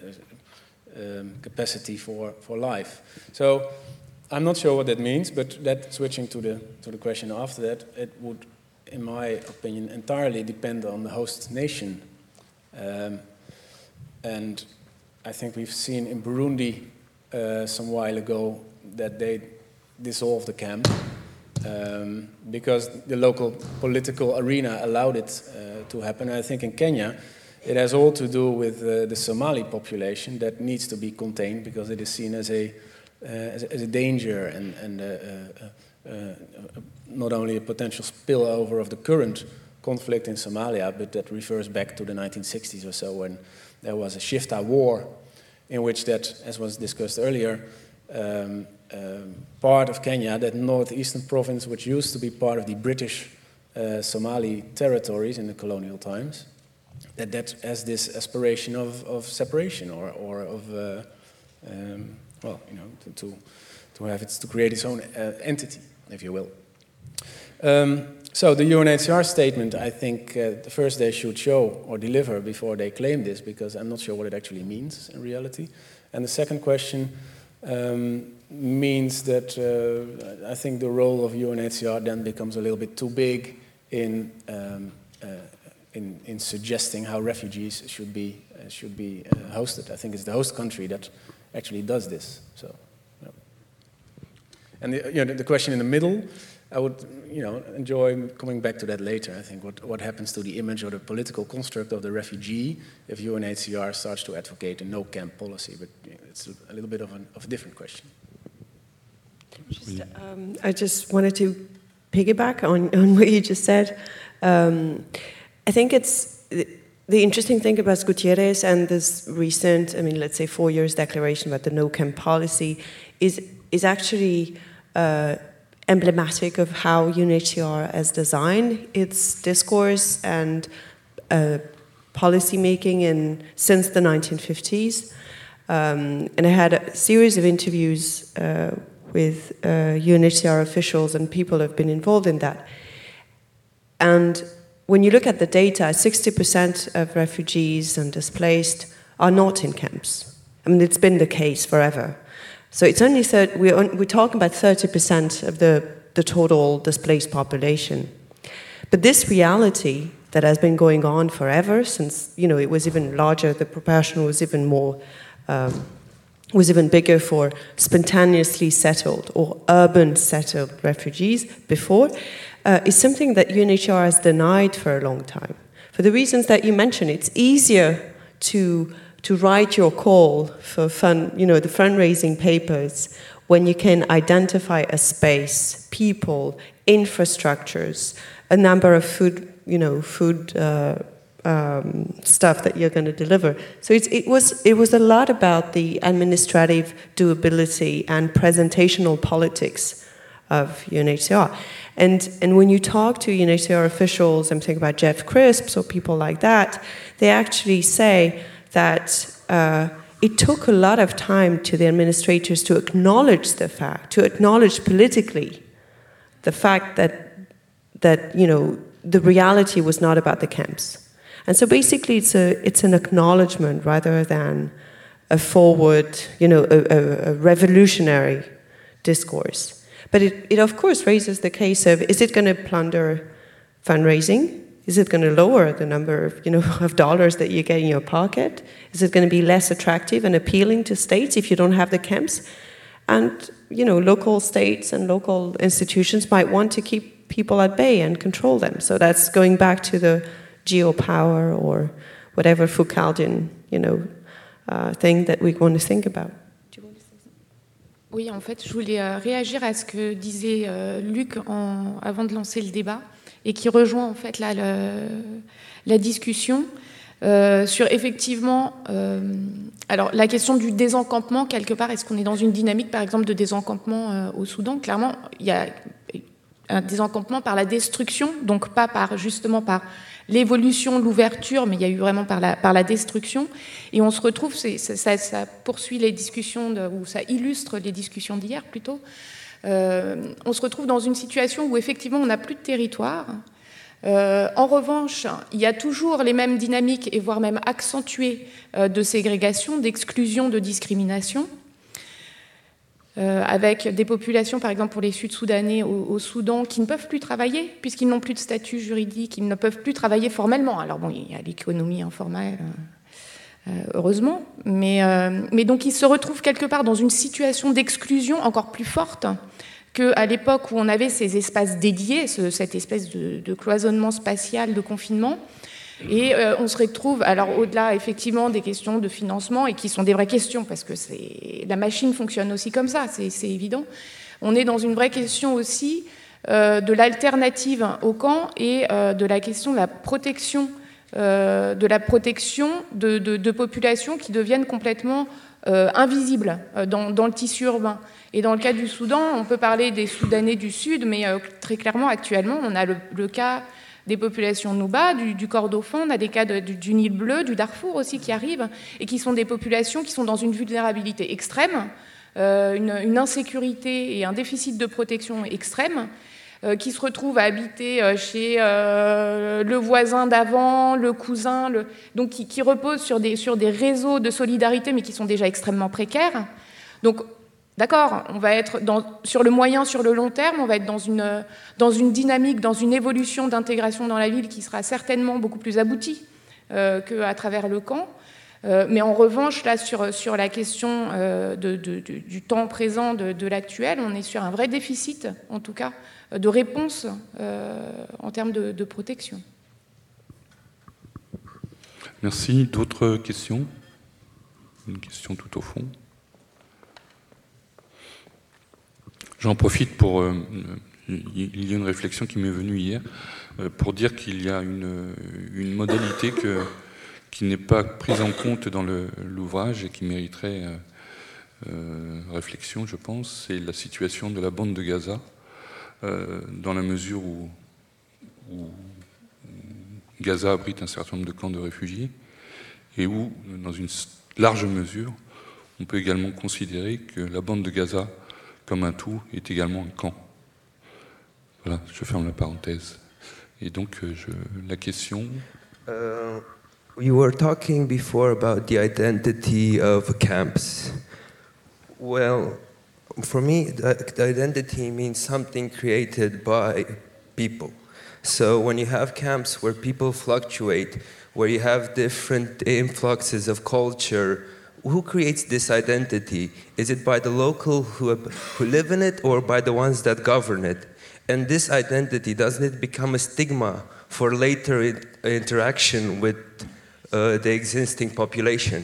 uh, um, capacity for, for life. So I'm not sure what that means, but that switching to the, to the question after that, it would, in my opinion, entirely depend on the host nation. Um, And I think we've seen in Burundi uh, some while ago that they dissolved the camp um, because the local political arena allowed it uh, to happen. And I think in Kenya, it has all to do with uh, the Somali population that needs to be contained because it is seen as a, uh, as, as a danger and, and uh, uh, uh, not only a potential spillover of the current conflict in Somalia, but that refers back to the nineteen sixties or so when there was a Shifta war in which that, as was discussed earlier, um, um, part of Kenya, that northeastern province, which used to be part of the British uh, Somali territories in the colonial times, that that has this aspiration of, of separation or, or of, uh, um, well, you know, to, to, to have it, to create its own uh, entity, if you will. Um, So the U N H C R statement, I think, uh, the first they should show or deliver before they claim this, because I'm not sure what it actually means in reality. And the second question um, means that uh, I think the role of U N H C R then becomes a little bit too big in um, uh, in, in suggesting how refugees should be uh, should be uh, hosted. I think it's the host country that actually does this. So, yeah. And the, you know, the question in the middle, I would, you know, enjoy coming back to that later. I think what, what happens to the image or the political construct of the refugee if U N H C R starts to advocate a no-camp policy, but you know, it's a little bit of, an, of a different question. Just, um, I just wanted to piggyback on, on what you just said. Um, I think it's the interesting thing about Gutierrez and this recent, I mean, let's say four years declaration about the no-camp policy is, is actually uh, emblematic of how U N H C R has designed its discourse and uh, policy making in, since the nineteen fifties. Um, and I had a series of interviews uh, with uh, U N H C R officials and people who have been involved in that. And when you look at the data, sixty percent of refugees and displaced are not in camps. I mean, it's been the case forever. So it's only third, we're, on, we're talking about thirty percent of the, the total displaced population. But this reality that has been going on forever, since, you know, it was even larger, the proportion was even more, um, was even bigger for spontaneously settled or urban settled refugees before, uh, is something that U N H C R has denied for a long time. For the reasons that you mentioned, it's easier to to write your call for fund, you know, the fundraising papers when you can identify a space, people, infrastructures, a number of food, you know, food uh, um, stuff that you're going to deliver. So it's, it was it was a lot about the administrative doability and presentational politics of U N H C R. And and when you talk to U N H C R officials, I'm thinking about Jeff Crisp or people like that, they actually say that uh, it took a lot of time to the administrators to acknowledge the fact, to acknowledge politically the fact that, that you know, the reality was not about the camps. And so basically it's a it's an acknowledgement rather than a forward, you know, a, a, a revolutionary discourse. But it, it of course raises the case of, is it going to plunder fundraising? Is it going to lower the number of, you know, of dollars that you get in your pocket? Is it going to be less attractive and appealing to states if you don't have the camps? And, you know, local states and local institutions might want to keep people at bay and control them. So that's going back to the geopower or whatever Foucauldian, you know, uh, thing that we want to think about. Oui, en fait, je voulais euh, réagir à ce que disait euh, Luc en, avant de lancer le débat, et qui rejoint en fait là, le, la discussion euh, sur effectivement euh, alors la question du désencampement quelque part. Est-ce qu'on est dans une dynamique par exemple de désencampement euh, au Soudan? Clairement, il y a un désencampement par la destruction, donc pas par justement par l'évolution, l'ouverture, mais il y a eu vraiment par la, par la destruction. Et on se retrouve, c'est, ça, ça poursuit les discussions, de, ou ça illustre les discussions d'hier plutôt. Euh, on se retrouve dans une situation où effectivement on n'a plus de territoire. Euh, en revanche, il y a toujours les mêmes dynamiques et voire même accentuées euh, de ségrégation, d'exclusion, de discrimination, euh, avec des populations, par exemple pour les Sud-Soudanais au, au Soudan, qui ne peuvent plus travailler puisqu'ils n'ont plus de statut juridique, ils ne peuvent plus travailler formellement. Alors bon, il y a l'économie informelle. Euh, Euh, heureusement, mais, euh, mais donc ils se retrouvent quelque part dans une situation d'exclusion encore plus forte qu'à l'époque où on avait ces espaces dédiés, ce, cette espèce de, de cloisonnement spatial, de confinement, et euh, on se retrouve, alors au-delà effectivement des questions de financement, et qui sont des vraies questions, parce que c'est, la machine fonctionne aussi comme ça, c'est, c'est évident, on est dans une vraie question aussi euh, de l'alternative au camp et euh, de la question de la protection Euh, de la protection de, de, de populations qui deviennent complètement euh, invisibles euh, dans, dans le tissu urbain. Et dans le cas du Soudan, on peut parler des Soudanais du Sud, mais euh, très clairement, actuellement, on a le, le cas des populations Nouba, du, du Kordofan, on a des cas de, du, du Nil bleu, du Darfour aussi qui arrivent, et qui sont des populations qui sont dans une vulnérabilité extrême, euh, une, une insécurité et un déficit de protection extrême, Euh, qui se retrouvent à habiter euh, chez euh, le voisin d'avant, le cousin, le... donc qui, qui reposent sur des, sur des réseaux de solidarité, mais qui sont déjà extrêmement précaires. Donc, d'accord, on va être dans, sur le moyen, sur le long terme, on va être dans une, dans une dynamique, dans une évolution d'intégration dans la ville qui sera certainement beaucoup plus aboutie euh, qu'à travers le camp. Euh, mais en revanche, là, sur, sur la question euh, de, de, de, du temps présent, de, de l'actuel, on est sur un vrai déficit, en tout cas, de réponse euh, en termes de, de protection. Merci. D'autres questions? Une question tout au fond. J'en profite pour... Euh, il y a une réflexion qui m'est venue hier, euh, pour dire qu'il y a une, une modalité que, qui n'est pas prise en compte dans le, l'ouvrage et qui mériterait euh, euh, réflexion, je pense, c'est la situation de la bande de Gaza. Euh, dans la mesure où, où Gaza abrite un certain nombre de camps de réfugiés et où, dans une large mesure, on peut également considérer que la bande de Gaza, comme un tout, est également un camp. Voilà, je ferme la parenthèse. Et donc, je, la question... Uh, you were talking before about the identity of camps. Well, for me, the, the identity means something created by people. So when you have camps where people fluctuate, where you have different influxes of culture, who creates this identity? Is it by the local who, who live in it or by the ones that govern it? And this identity, doesn't it become a stigma for later in, interaction with uh, the existing population?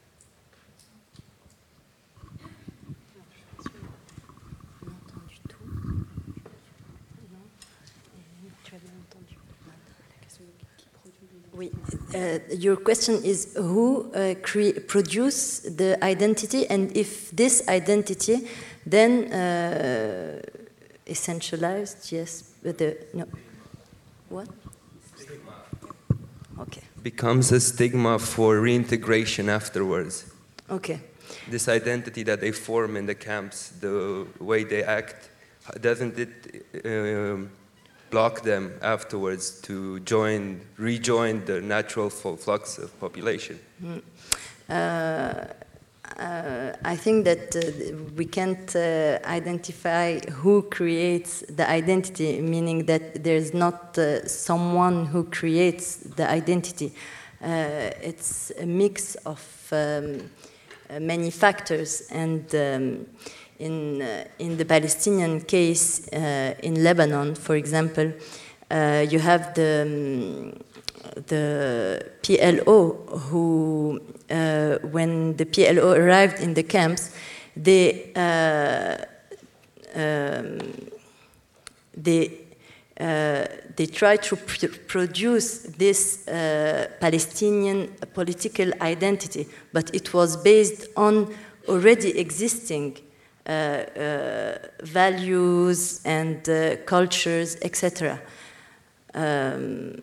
Oui. Uh, your question is who uh, produce the identity, and if this identity then uh, essentialized, yes, but the no, what? Stigma. Okay. Becomes a stigma for reintegration afterwards. Okay. This identity that they form in the camps, the way they act, doesn't it um, block them afterwards to join, rejoin the natural flux of population? Mm. Uh, uh, I think that uh, we can't uh, identify who creates the identity, meaning that there's not uh, someone who creates the identity. Uh, it's a mix of um, uh, many factors, and um, in uh, in the Palestinian case, uh, in Lebanon, for example, uh, you have the um, the P L O who, uh, when the P L O arrived in the camps, they uh, um, they uh, they tried to pr produce this uh, Palestinian political identity, but it was based on already existing uh, uh, values and uh, cultures, et cetera. Um,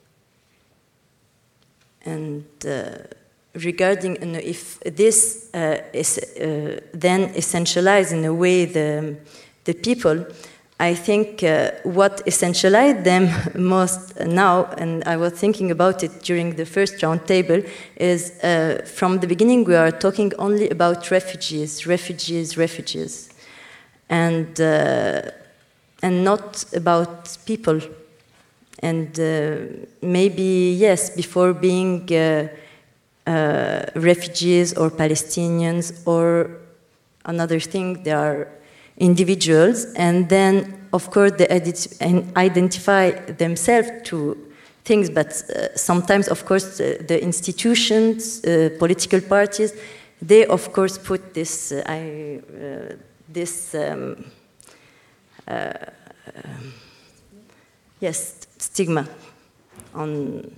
and uh, regarding you know, if this uh, is uh, then essentialized in a way the, the people, I think uh, what essentialized them most now, and I was thinking about it during the first round table, is uh, from the beginning we are talking only about refugees, refugees, refugees, and uh, and not about people. And uh, maybe, yes, before being uh, uh, refugees or Palestinians or another thing, they are individuals, and then, of course, they identify themselves to things, but uh, sometimes, of course, uh, the institutions, uh, political parties, they, of course, put this, uh, I, uh, this um, uh, um, yes, stigma on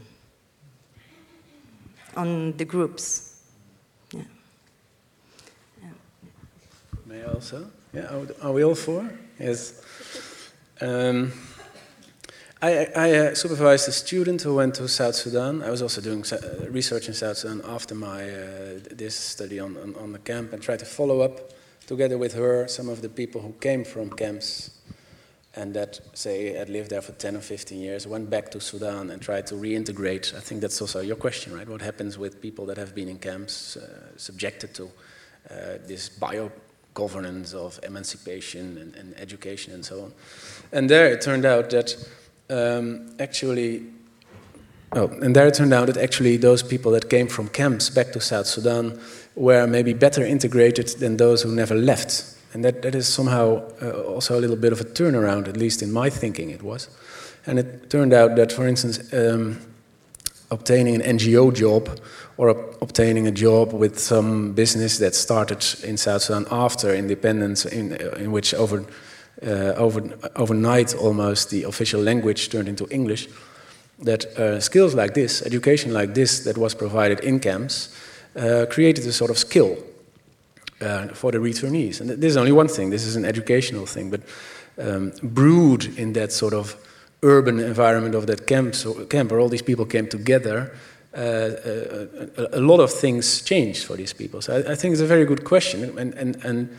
on the groups. Yeah. Yeah. May I also? Yeah, are we all for? Yes. Um, I, I uh, supervised a student who went to South Sudan. I was also doing uh, research in South Sudan after my uh, this study on, on, on the camp, and tried to follow up together with her some of the people who came from camps and that, say, had lived there for ten or fifteen years, went back to Sudan and tried to reintegrate. I think that's also your question, right? What happens with people that have been in camps, uh, subjected to uh, this bio-governance of emancipation and, and education and so on. And there it turned out that um, actually, oh, and there it turned out that actually those people that came from camps back to South Sudan were maybe better integrated than those who never left. And that, that is somehow uh, also a little bit of a turnaround, at least in my thinking it was. And it turned out that, for instance, um, obtaining an N G O job or ob obtaining a job with some business that started in South Sudan after independence, in, uh, in which over, uh, over, overnight almost the official language turned into English, that uh, skills like this, education like this that was provided in camps, uh, created a sort of skill Uh, for the returnees. And this is only one thing, this is an educational thing, but um, brewed in that sort of urban environment of that camp, so, camp where all these people came together, uh, uh, a, a lot of things changed for these people. So I, I think it's a very good question, and, and, and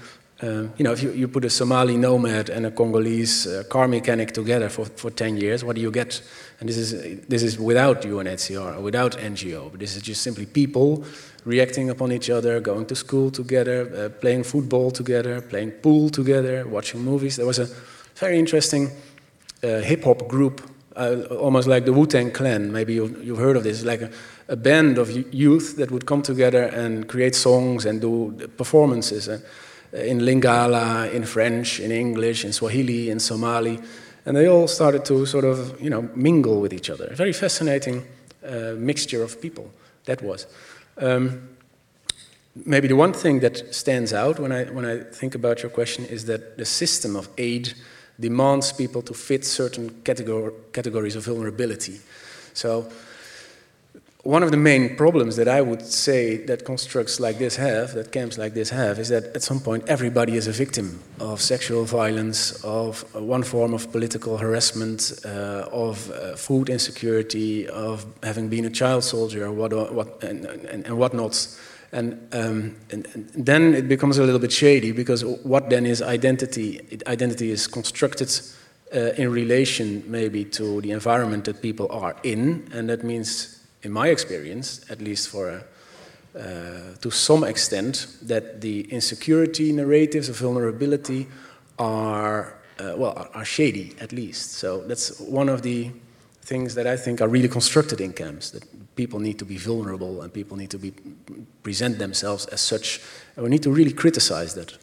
Um, you know, if you, you put a Somali nomad and a Congolese uh, car mechanic together for, for ten years, what do you get? And this is, this is without U N H C R, or without N G O, but this is just simply people reacting upon each other, going to school together, uh, playing football together, playing pool together, watching movies. There was a very interesting uh, hip-hop group, uh, almost like the Wu-Tang Clan. Maybe you've, you've heard of this, like a, a band of youth that would come together and create songs and do performances. Uh, in Lingala, in French, in English, in Swahili, in Somali. And they all started to sort of, you know, mingle with each other. A very fascinating uh, mixture of people, that was. Um, maybe the one thing that stands out when I, when I think about your question is that the system of aid demands people to fit certain categor categories of vulnerability. So one of the main problems that I would say that constructs like this have, that camps like this have, is that at some point everybody is a victim of sexual violence, of one form of political harassment, uh, of uh, food insecurity, of having been a child soldier, what, what, and, and, and whatnot. And, um, and, and then it becomes a little bit shady, because what then is identity? It, identity is constructed uh, in relation maybe to the environment that people are in, and that means, in my experience, at least for a, uh, to some extent, that the insecurity narratives of vulnerability are, uh, well, are, are shady, at least. So that's one of the things that I think are really constructed in camps, that people need to be vulnerable and people need to be, present themselves as such. And we need to really criticize that.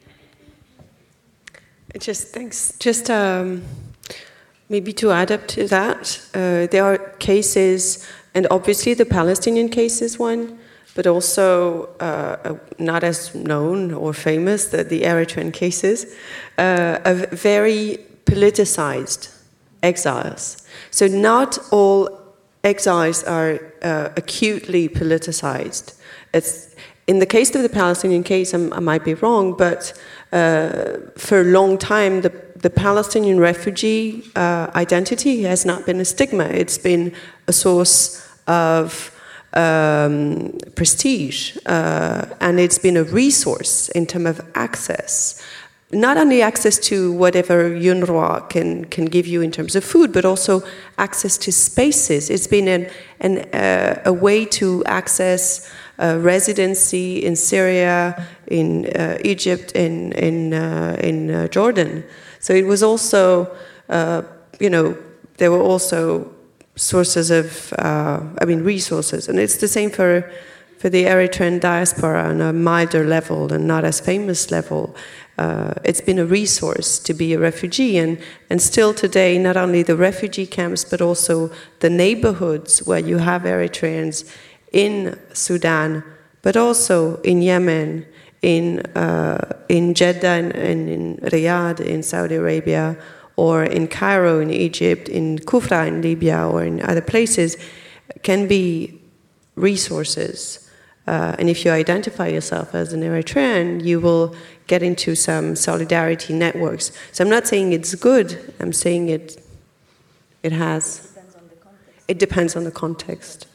Just thanks. Just um, maybe to add up to that, uh, there are cases. And obviously the Palestinian case is one, but also uh, not as known or famous, the, the Eritrean cases, uh, of very politicized exiles. So not all exiles are uh, acutely politicized. It's, in the case of the Palestinian case, I'm, I might be wrong, but uh, for a long time, the, the Palestinian refugee uh, identity has not been a stigma. It's been a source of um, prestige, uh, and it's been a resource in terms of access. Not only access to whatever UNRWA can, can give you in terms of food, but also access to spaces. It's been an, an, uh, a way to access uh, residency in Syria, in uh, Egypt, in, in, uh, in uh, Jordan. So it was also, uh, you know, there were also sources of, uh, I mean, resources. And it's the same for, for the Eritrean diaspora on a milder level and not as famous level. Uh, it's been a resource to be a refugee. And, and still today, not only the refugee camps, but also the neighborhoods where you have Eritreans in Sudan, but also in Yemen, in, uh, in Jeddah, and, and in Riyadh, in Saudi Arabia, or in Cairo, in Egypt, in Kufra, in Libya, or in other places, can be resources. Uh, and if you identify yourself as an Eritrean, you will get into some solidarity networks. So I'm not saying it's good, I'm saying it, it has. It depends on the context. It depends on the context.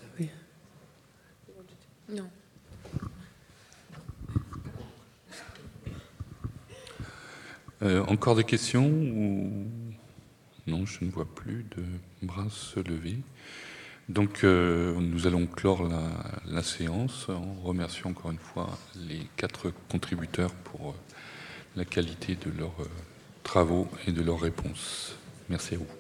No. Euh, encore des questions ou... Non, je ne vois plus de bras se lever. Donc euh, nous allons clore la, la séance en remerciant encore une fois les quatre contributeurs pour euh, la qualité de leurs euh, travaux et de leurs réponses. Merci à vous.